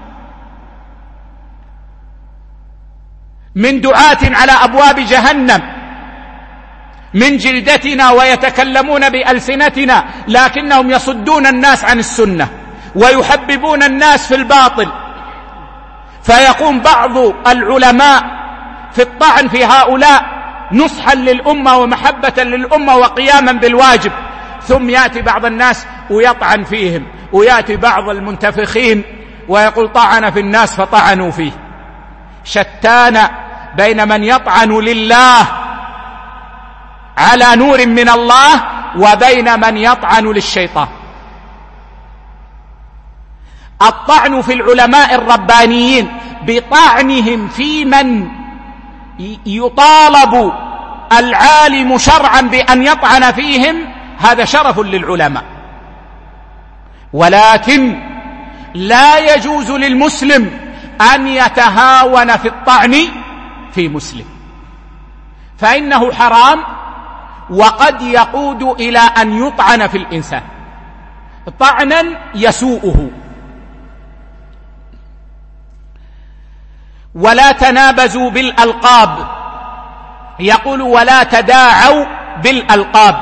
من دعاة على أبواب جهنم من جلدتنا ويتكلمون بألسنتنا، لكنهم يصدون الناس عن السنة ويحببون الناس في الباطل. فيقوم بعض العلماء في الطعن في هؤلاء نصحا للأمة ومحبة للأمة وقياما بالواجب، ثم يأتي بعض الناس ويطعن فيهم، ويأتي بعض المنتفخين ويقول طعن في الناس فطعنوا فيه. شتان بين من يطعن لله على نور من الله وبين من يطعن للشيطان. الطعن في العلماء الربانيين بطعنهم في من يطالب العالم شرعا بأن يطعن فيهم هذا شرف للعلماء، ولكن لا يجوز للمسلم أن يتهاون في الطعن في مسلم، فإنه حرام وقد يقود إلى أن يطعن في الإنسان طعنا يسوءه. ولا تنابزوا بالألقاب، يقول ولا تداعوا بالألقاب.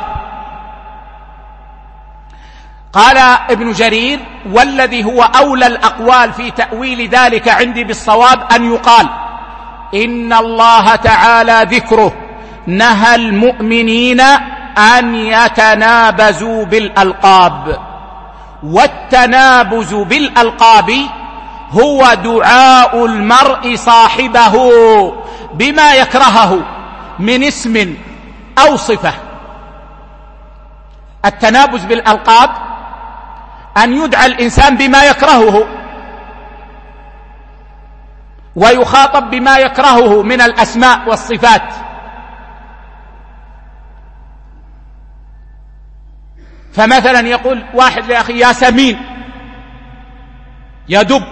قال ابن جرير: والذي هو أولى الأقوال في تأويل ذلك عندي بالصواب أن يقال إن الله تعالى ذكره نهى المؤمنين أن يتنابزوا بالألقاب، والتنابز بالألقاب هو دعاء المرء صاحبه بما يكرهه من اسم أو صفة. التنابز بالألقاب أن يدعى الإنسان بما يكرهه ويخاطب بما يكرهه من الأسماء والصفات. فمثلا يقول واحد لأخي يا سمين، يا دب،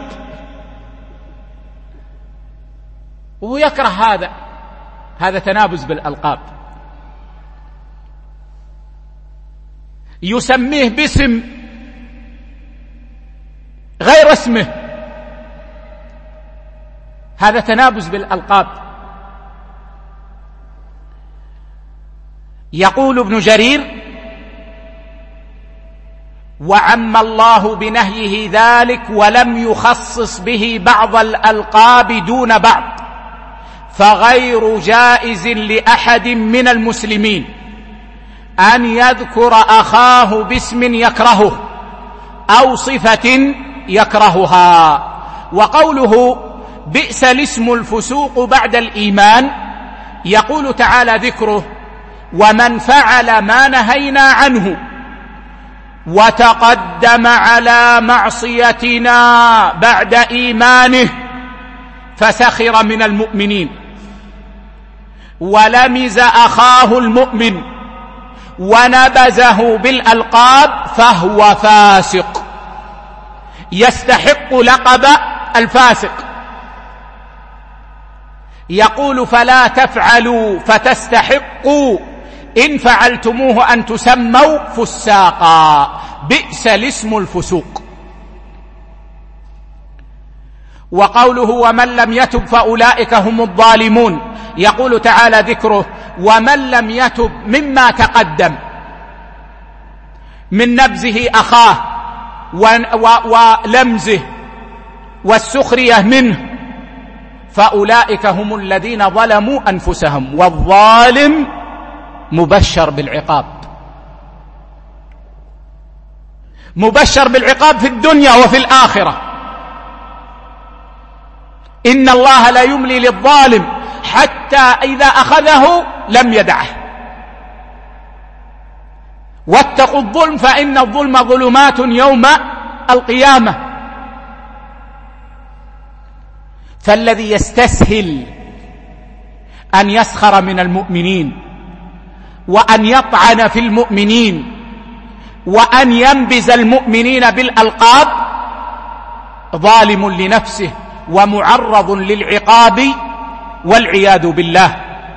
وهو يكره هذا تنابز بالألقاب. يسميه باسم غير اسمه، هذا تنابز بالألقاب. يقول ابن جرير: وعم الله بنهيه ذلك ولم يخصص به بعض الألقاب دون بعض، فغير جائز لأحد من المسلمين أن يذكر أخاه باسم يكرهه أو صفة يكرهها. وقوله بئس الاسم الفسوق بعد الإيمان، يقول تعالى ذكره: ومن فعل ما نهينا عنه وتقدم على معصيتنا بعد إيمانه فسخر من المؤمنين ولمز أخاه المؤمن ونبذه بالألقاب فهو فاسق، يستحق لقب الفاسق. يقول: فلا تفعلوا فتستحقوا إن فعلتموه أن تسموا فساقا، بئس الاسم الفسوق. وقوله: ومن لم يتب فأولئك هم الظالمون، يقول تعالى ذكره: ومن لم يتب مما تقدم من نبذه أخاه ولمزه والسخرية منه، فأولئك هم الذين ظلموا أنفسهم، والظالم مبشر بالعقاب، مبشر بالعقاب في الدنيا وفي الآخرة. إن الله لا يملي للظالم حتى إذا أخذه لم يدعه، واتقوا الظلم فإن الظلم ظلمات يوم القيامة. فالذي يستسهل أن يسخر من المؤمنين وأن يطعن في المؤمنين وأن ينبز المؤمنين بالألقاب ظالم لنفسه ومعرض للعقاب والعياذ بالله.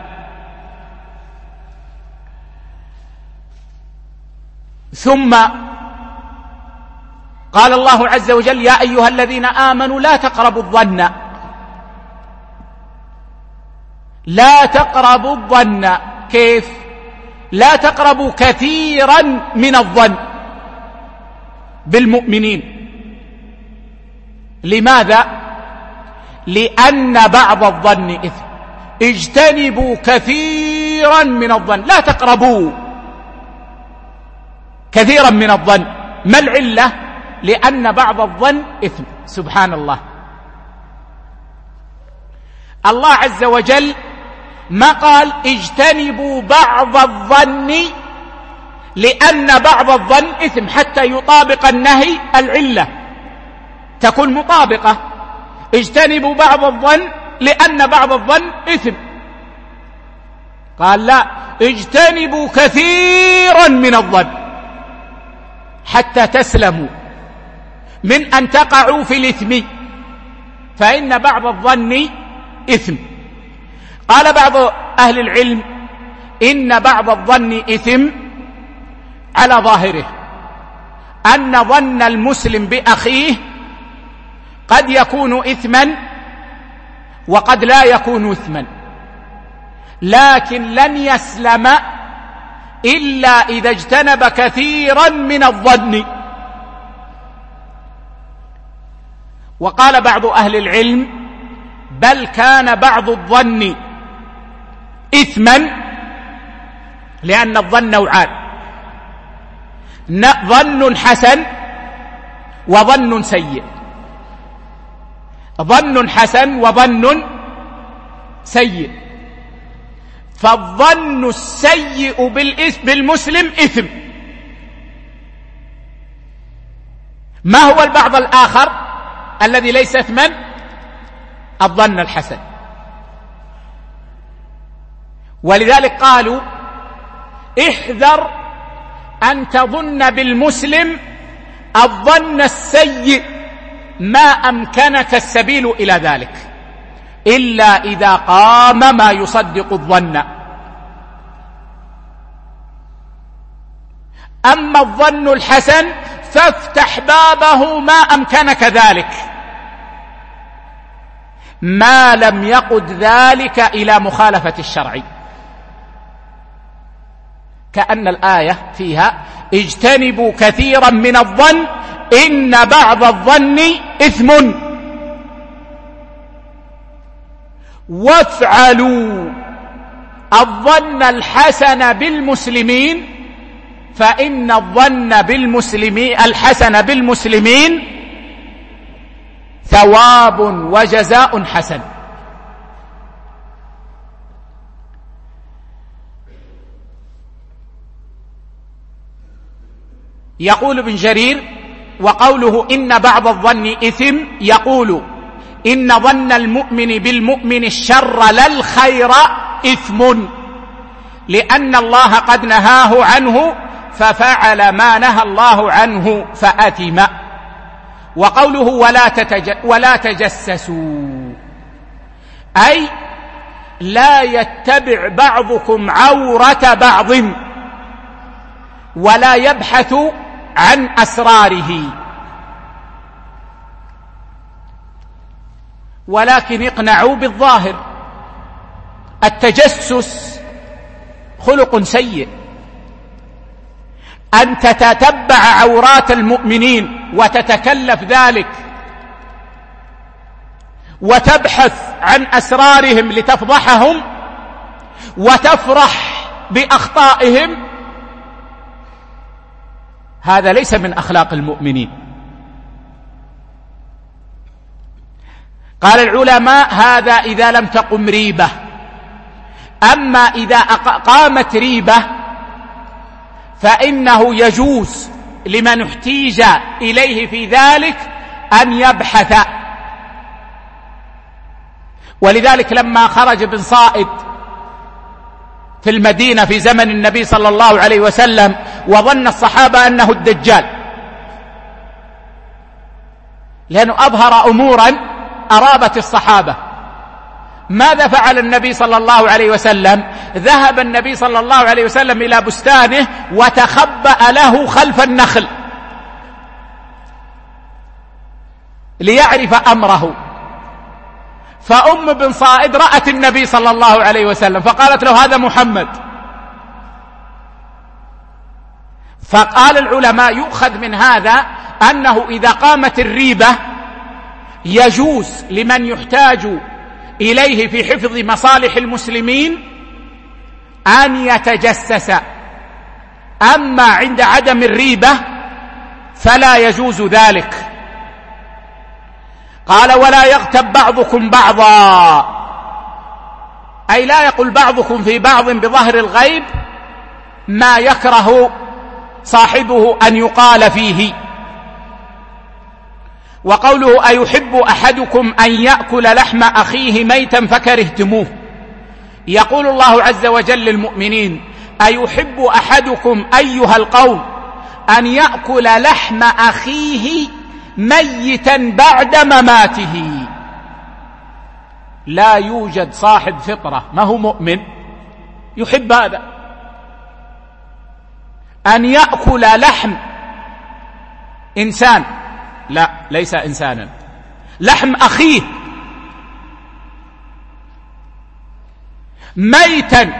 ثم قال الله عز وجل: يا أيها الذين آمنوا لا تقربوا الظن، لا تقربوا الظن. كيف؟ لا تقربوا كثيرا من الظن بالمؤمنين. لماذا؟ لأن بعض الظن إثم. اجتنبوا كثيرا من الظن، لا تقربوا كثيرا من الظن. ما العلة؟ لأن بعض الظن إثم. سبحان الله. الله عز وجل ما قال اجتنبوا بعض الظن لأن بعض الظن إثم حتى يطابق النهي العلة، تكون مطابقة. اجتنبوا بعض الظن لأن بعض الظن إثم. قال لا، اجتنبوا كثيرا من الظن حتى تسلموا من أن تقعوا في الإثم، فإن بعض الظن إثم. قال بعض أهل العلم إن بعض الظن إثم على ظاهره، أن ظن المسلم بأخيه قد يكون إثما وقد لا يكون إثما، لكن لن يسلم إلا إذا اجتنب كثيرا من الظن. وقال بعض أهل العلم بل كان بعض الظن إثما، لأن الظن نوعان: ظن حسن وظن سيء. ظن حسن وظن سيء. فالظن السيء بالمسلم إثم. ما هو البعض الآخر الذي ليس إثما؟ الظن الحسن. ولذلك قالوا احذر أن تظن بالمسلم الظن السيء ما أمكنك السبيل إلى ذلك، إلا إذا قام ما يصدق الظن. أما الظن الحسن فافتح بابه ما أمكنك ذلك، ما لم يقد ذلك إلى مخالفة الشرع. كأن الآية فيها اجتنبوا كثيرا من الظن إن بعض الظن إثم وافعلوا الظن الحسن بالمسلمين فإن الظن بالمسلمين الحسن بالمسلمين ثواب وجزاء حسن. يقول ابن جرير: وقوله إن بعض الظن إثم، يقول إن ظن المؤمن بالمؤمن الشر لا الخير إثم، لأن الله قد نهاه عنه ففعل ما نهى الله عنه فأثم. وقوله ولا تجسسوا، أي لا يتبع بعضكم عورة بعض ولا يبحث عن أسراره، ولكن اقنعوا بالظاهر. التجسس خلق سيء، أن تتتبع عورات المؤمنين وتتكلف ذلك وتبحث عن أسرارهم لتفضحهم وتفرح بأخطائهم، هذا ليس من أخلاق المؤمنين. قال العلماء هذا إذا لم تقم ريبة، أما إذا قامت ريبة فإنه يجوز لمن احتيج إليه في ذلك أن يبحث. ولذلك لما خرج بن صائد في المدينة في زمن النبي صلى الله عليه وسلم وظن الصحابة أنه الدجال، لأنه أظهر أمورا أرابت الصحابة، ماذا فعل النبي صلى الله عليه وسلم؟ ذهب النبي صلى الله عليه وسلم إلى بستانه وتخبأ له خلف النخل ليعرف أمره. فأم بن صائد رأت النبي صلى الله عليه وسلم فقالت له هذا محمد. فقال العلماء يؤخذ من هذا أنه إذا قامت الريبة يجوز لمن يحتاج إليه في حفظ مصالح المسلمين أن يتجسس، أما عند عدم الريبة فلا يجوز ذلك. قال ولا يغتب بعضكم بعضا، أي لا يقول بعضكم في بعض بظهر الغيب ما يكره صاحبه أن يقال فيه. وقوله أيحب أحدكم أن يأكل لحم أخيه ميتا فكرهتموه، يقول الله عز وجل للمؤمنين أيحب أحدكم أيها القوم أن يأكل لحم أخيه ميتا بعد مماته. لا يوجد صاحب فطرة ما هو مؤمن يحب هذا، أن يأكل لحم إنسان، لا ليس إنسانا، لحم أخيه ميتا،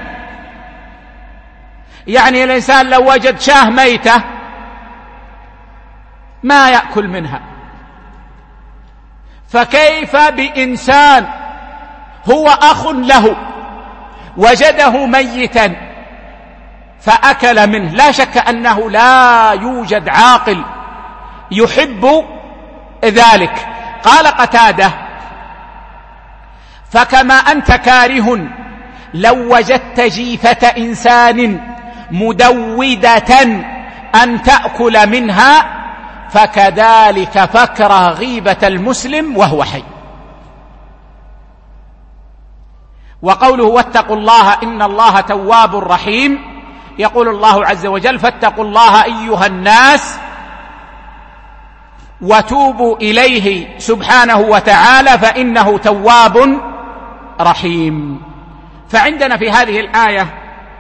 يعني الإنسان لو وجد شاه ميتة ما يأكل منها، فكيف بإنسان هو أخ له وجده ميتا فأكل منه؟ لا شك أنه لا يوجد عاقل يحب ذلك. قال قتادة فكما أنت كاره لو وجدت جيفة إنسان مدودة أن تأكل منها فكذلك فاكره غيبة المسلم وهو حي. وقوله واتقوا الله إن الله تواب رحيم، يقول الله عز وجل فاتقوا الله أيها الناس وتوبوا إليه سبحانه وتعالى فإنه تواب رحيم. فعندنا في هذه الآية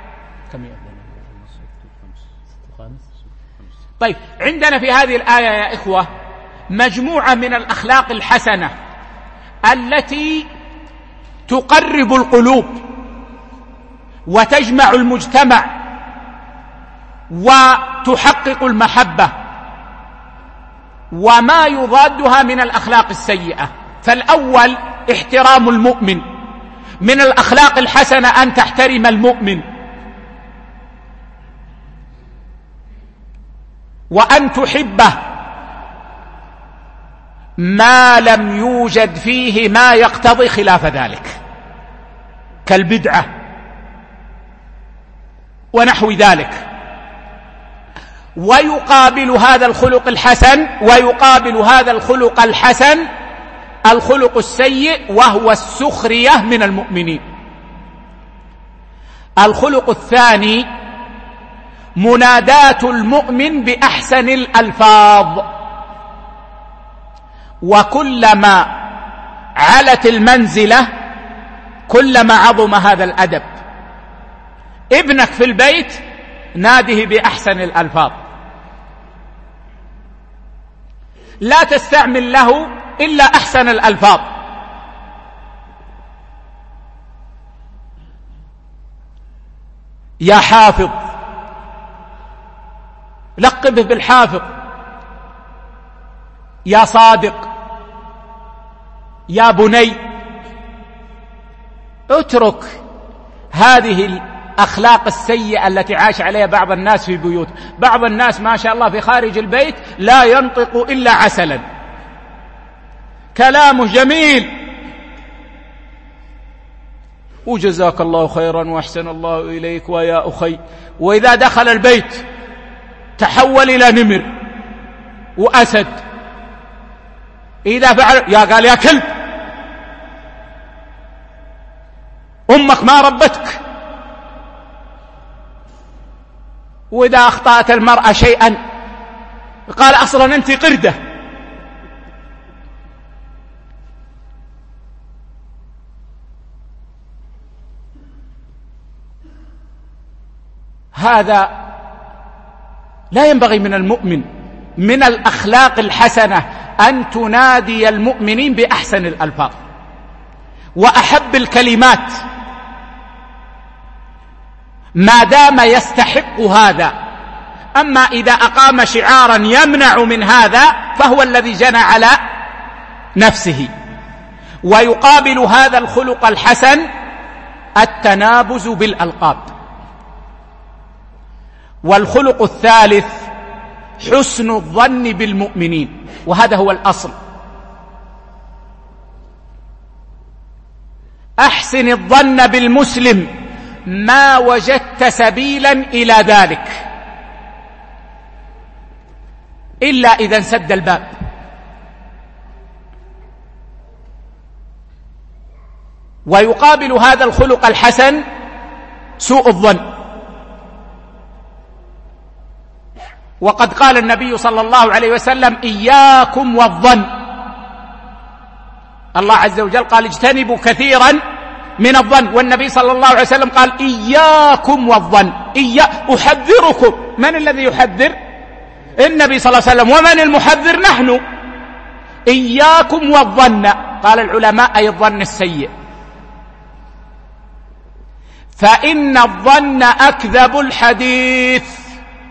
طيب عندنا في هذه الآية يا إخوة مجموعة من الأخلاق الحسنة التي تقرب القلوب وتجمع المجتمع وتحقق المحبة، وما يضادها من الأخلاق السيئة. فالأول احترام المؤمن، من الأخلاق الحسنة أن تحترم المؤمن وأن تحبه ما لم يوجد فيه ما يقتضي خلاف ذلك كالبدعة ونحو ذلك. ويقابل هذا الخلق الحسن الخلق السيء وهو السخرية من المؤمنين. الخلق الثاني مناداة المؤمن بأحسن الألفاظ، وكلما علت المنزلة كلما عظم هذا الأدب. ابنك في البيت ناده بأحسن الألفاظ، لا تستعمل له إلا أحسن الألفاظ. يا حافظ، لقبه بالحافظ. يا صادق، يا بني. اترك هذه الأخلاق السيئة التي عاش عليها بعض الناس في بيوت. بعض الناس ما شاء الله في خارج البيت لا ينطق إلا عسلا، كلامه جميل وجزاك الله خيرا وأحسن الله إليك ويا أخي، وإذا دخل البيت تحول إلى نمر وأسد. إذا فعل قال يا كلب، أمك ما ربتك. وإذا أخطأت المرأة شيئا قال أصلا أنت قردة. هذا لا ينبغي من المؤمن. من الأخلاق الحسنة أن تنادي المؤمنين بأحسن الألفاظ وأحب الكلمات ما دام يستحق هذا. أما إذا أقام شعارا يمنع من هذا فهو الذي جنى على نفسه. ويقابل هذا الخلق الحسن التنابز بالألقاب. والخلق الثالث حسن الظن بالمؤمنين، وهذا هو الأصل. أحسن الظن بالمسلم ما وجدت سبيلا إلى ذلك، إلا إذا انسد الباب. ويقابل هذا الخلق الحسن سوء الظن. وقد قال النبي صلى الله عليه وسلم إياكم والظن. الله عز وجل قال اجتنبوا كثيرا من الظن، والنبي صلى الله عليه وسلم قال إياكم والظن. أحذركم. من الذي يحذر؟ النبي صلى الله عليه وسلم. ومن المحذر؟ نحن. إياكم والظن. قال العلماء أي الظن السيء، فإن الظن أكذب الحديث.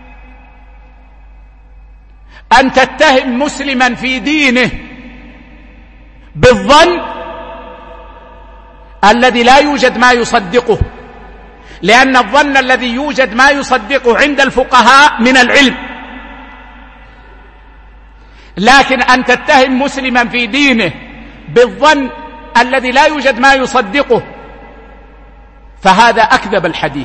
أن تتهم مسلما في دينه بالظن الذي لا يوجد ما يصدقه، لأن الظن الذي يوجد ما يصدقه عند الفقهاء من العلم. لكن أن تتهم مسلما في دينه بالظن الذي لا يوجد ما يصدقه فهذا أكذب الحديث.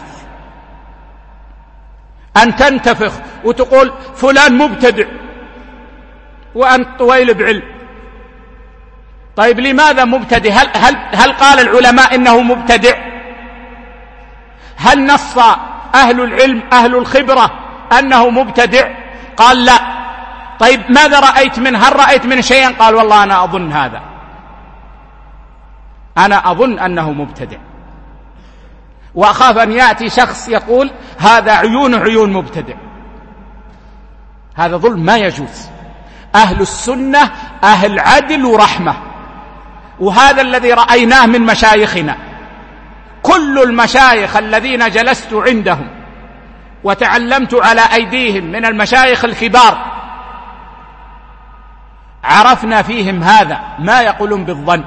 أن تنتفخ وتقول فلان مبتدع وأنت طويل بعلم. طيب لماذا مبتدع؟ هل قال العلماء إنه مبتدع؟ هل نص أهل العلم أهل الخبرة أنه مبتدع؟ قال لا. طيب ماذا رأيت منه؟ هل رأيت منه شيئا؟ قال والله أنا أظن هذا، أنا أظن أنه مبتدع، وأخاف أن يأتي شخص يقول هذا عيون مبتدع. هذا ظلم ما يجوز. أهل السنة أهل عدل ورحمة، وهذا الذي رأيناه من مشايخنا. كل المشايخ الذين جلست عندهم وتعلمت على أيديهم من المشايخ الكبار عرفنا فيهم هذا ما يقولون بالظن.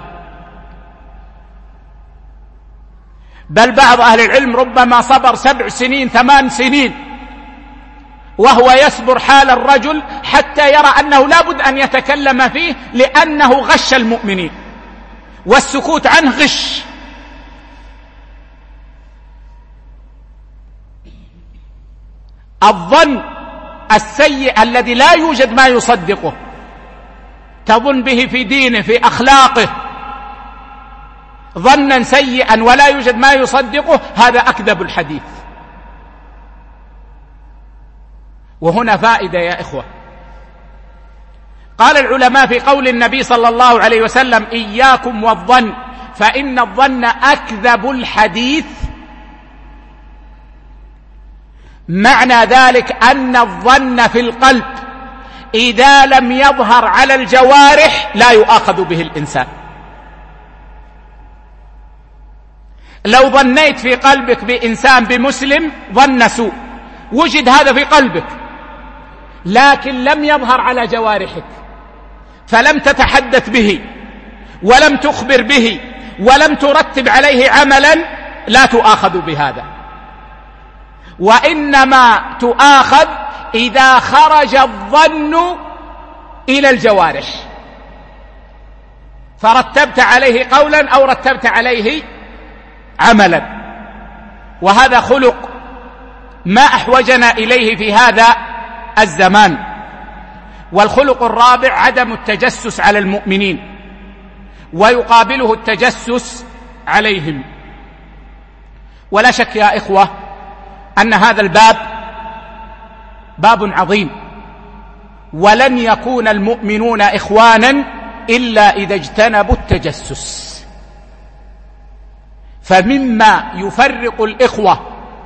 بل بعض أهل العلم ربما صبر 7 سنين 8 سنين وهو يصبر حال الرجل حتى يرى أنه لا بد أن يتكلم فيه، لأنه غش المؤمنين، والسكوت عنه غش. الظن السيء الذي لا يوجد ما يصدقه، تظن به في دينه في أخلاقه ظنا سيئا ولا يوجد ما يصدقه، هذا أكذب الحديث. وهنا فائدة يا إخوة. قال العلماء في قول النبي صلى الله عليه وسلم: إياكم والظن فإن الظن أكذب الحديث، معنى ذلك أن الظن في القلب إذا لم يظهر على الجوارح لا يؤاخذ به الإنسان. لو ظنيت في قلبك بإنسان بمسلم ظن سوء، وجد هذا في قلبك لكن لم يظهر على جوارحك، فلم تتحدث به ولم تخبر به ولم ترتب عليه عملا، لا تؤاخذ بهذا. وإنما تؤاخذ إذا خرج الظن إلى الجوارح، فرتبت عليه قولا أو رتبت عليه عملا، وهذا خلق ما أحوجنا إليه في هذا الزمان. والخلق الرابع عدم التجسس على المؤمنين، ويقابله التجسس عليهم. ولا شك يا إخوة أن هذا الباب باب عظيم، ولن يكون المؤمنون إخوانا إلا إذا اجتنبوا التجسس. فمما يفرق الإخوة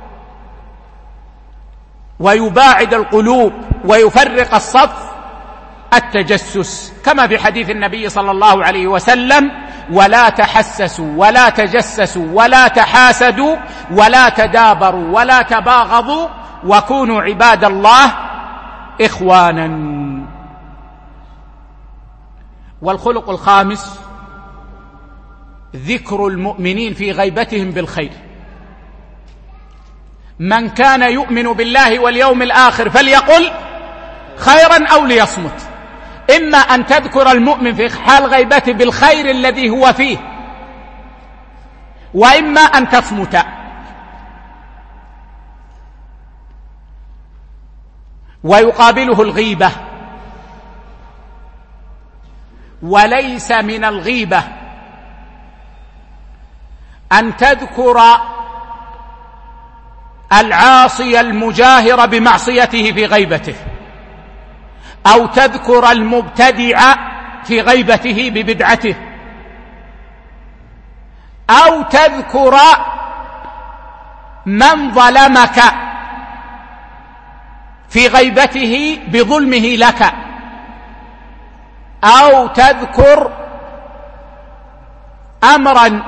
ويباعد القلوب ويفرق الصف التجسس، كما في حديث النبي صلى الله عليه وسلم: ولا تحسسوا ولا تجسسوا ولا تحاسدوا ولا تدابروا ولا تباغضوا وكونوا عباد الله إخوانا. والخلق الخامس ذكر المؤمنين في غيبتهم بالخير. من كان يؤمن بالله واليوم الآخر فليقل خيرا أو ليصمت. إما أن تذكر المؤمن في حال غيبته بالخير الذي هو فيه، وإما أن تصمت. ويقابله الغيبة. وليس من الغيبة أن تذكر العاصي المجاهر بمعصيته في غيبته، أو تذكر المبتدع في غيبته ببدعته، أو تذكر من ظلمك في غيبته بظلمه لك، أو تذكر أمرا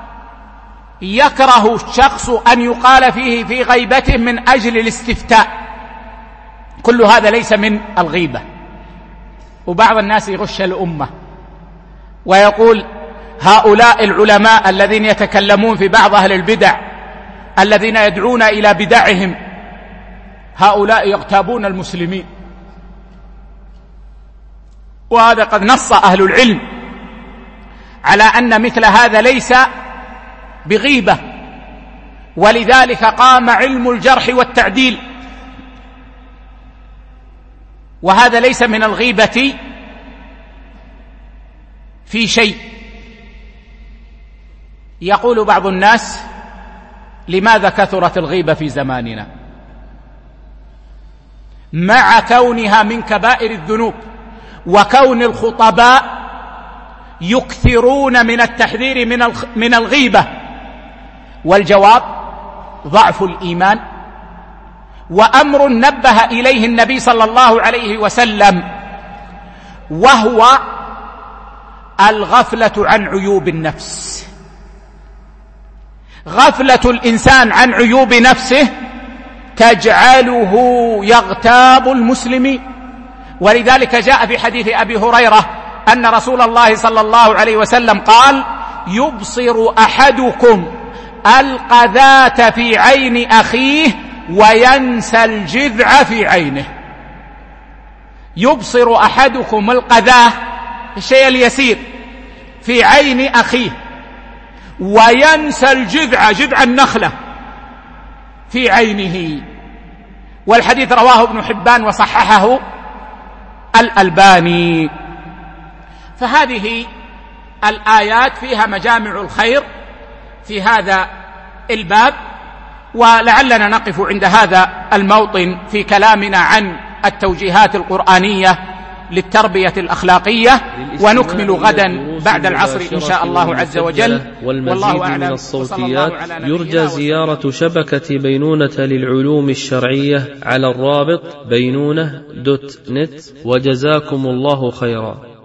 يكره الشخص أن يقال فيه في غيبته من أجل الاستفتاء. كل هذا ليس من الغيبة. وبعض الناس يغش الأمة ويقول: هؤلاء العلماء الذين يتكلمون في بعض أهل البدع الذين يدعون إلى بدعهم، هؤلاء يغتابون المسلمين. وهذا قد نص أهل العلم على أن مثل هذا ليس بغيبة، ولذلك قام علم الجرح والتعديل، وهذا ليس من الغيبة في شيء. يقول بعض الناس: لماذا كثرت الغيبة في زماننا؟ مع كونها من كبائر الذنوب، وكون الخطباء يكثرون من التحذير من الغيبة. والجواب: ضعف الإيمان، وأمر نبه إليه النبي صلى الله عليه وسلم، وهو الغفلة عن عيوب النفس. غفلة الإنسان عن عيوب نفسه تجعله يغتاب المسلمين. ولذلك جاء في حديث أبي هريرة أن رسول الله صلى الله عليه وسلم قال: يبصر أحدكم القذاة في عين أخيه وينسى الجذع في عينه. يبصر أحدكم القذاة، الشيء اليسير، في عين أخيه، وينسى الجذع، جذع النخلة، في عينه. والحديث رواه ابن حبان وصححه الألباني. فهذه الآيات فيها مجامع الخير في هذا الباب. ولعلنا نقف عند هذا الموطن في كلامنا عن التوجيهات القرآنية للتربية الأخلاقية، ونكمل غدا بعد العصر إن شاء الله عز وجل. والمزيد من الصوتيات يرجى زيارة شبكة بينونة للعلوم الشرعية على الرابط بينونة.net. وجزاكم الله خيرا.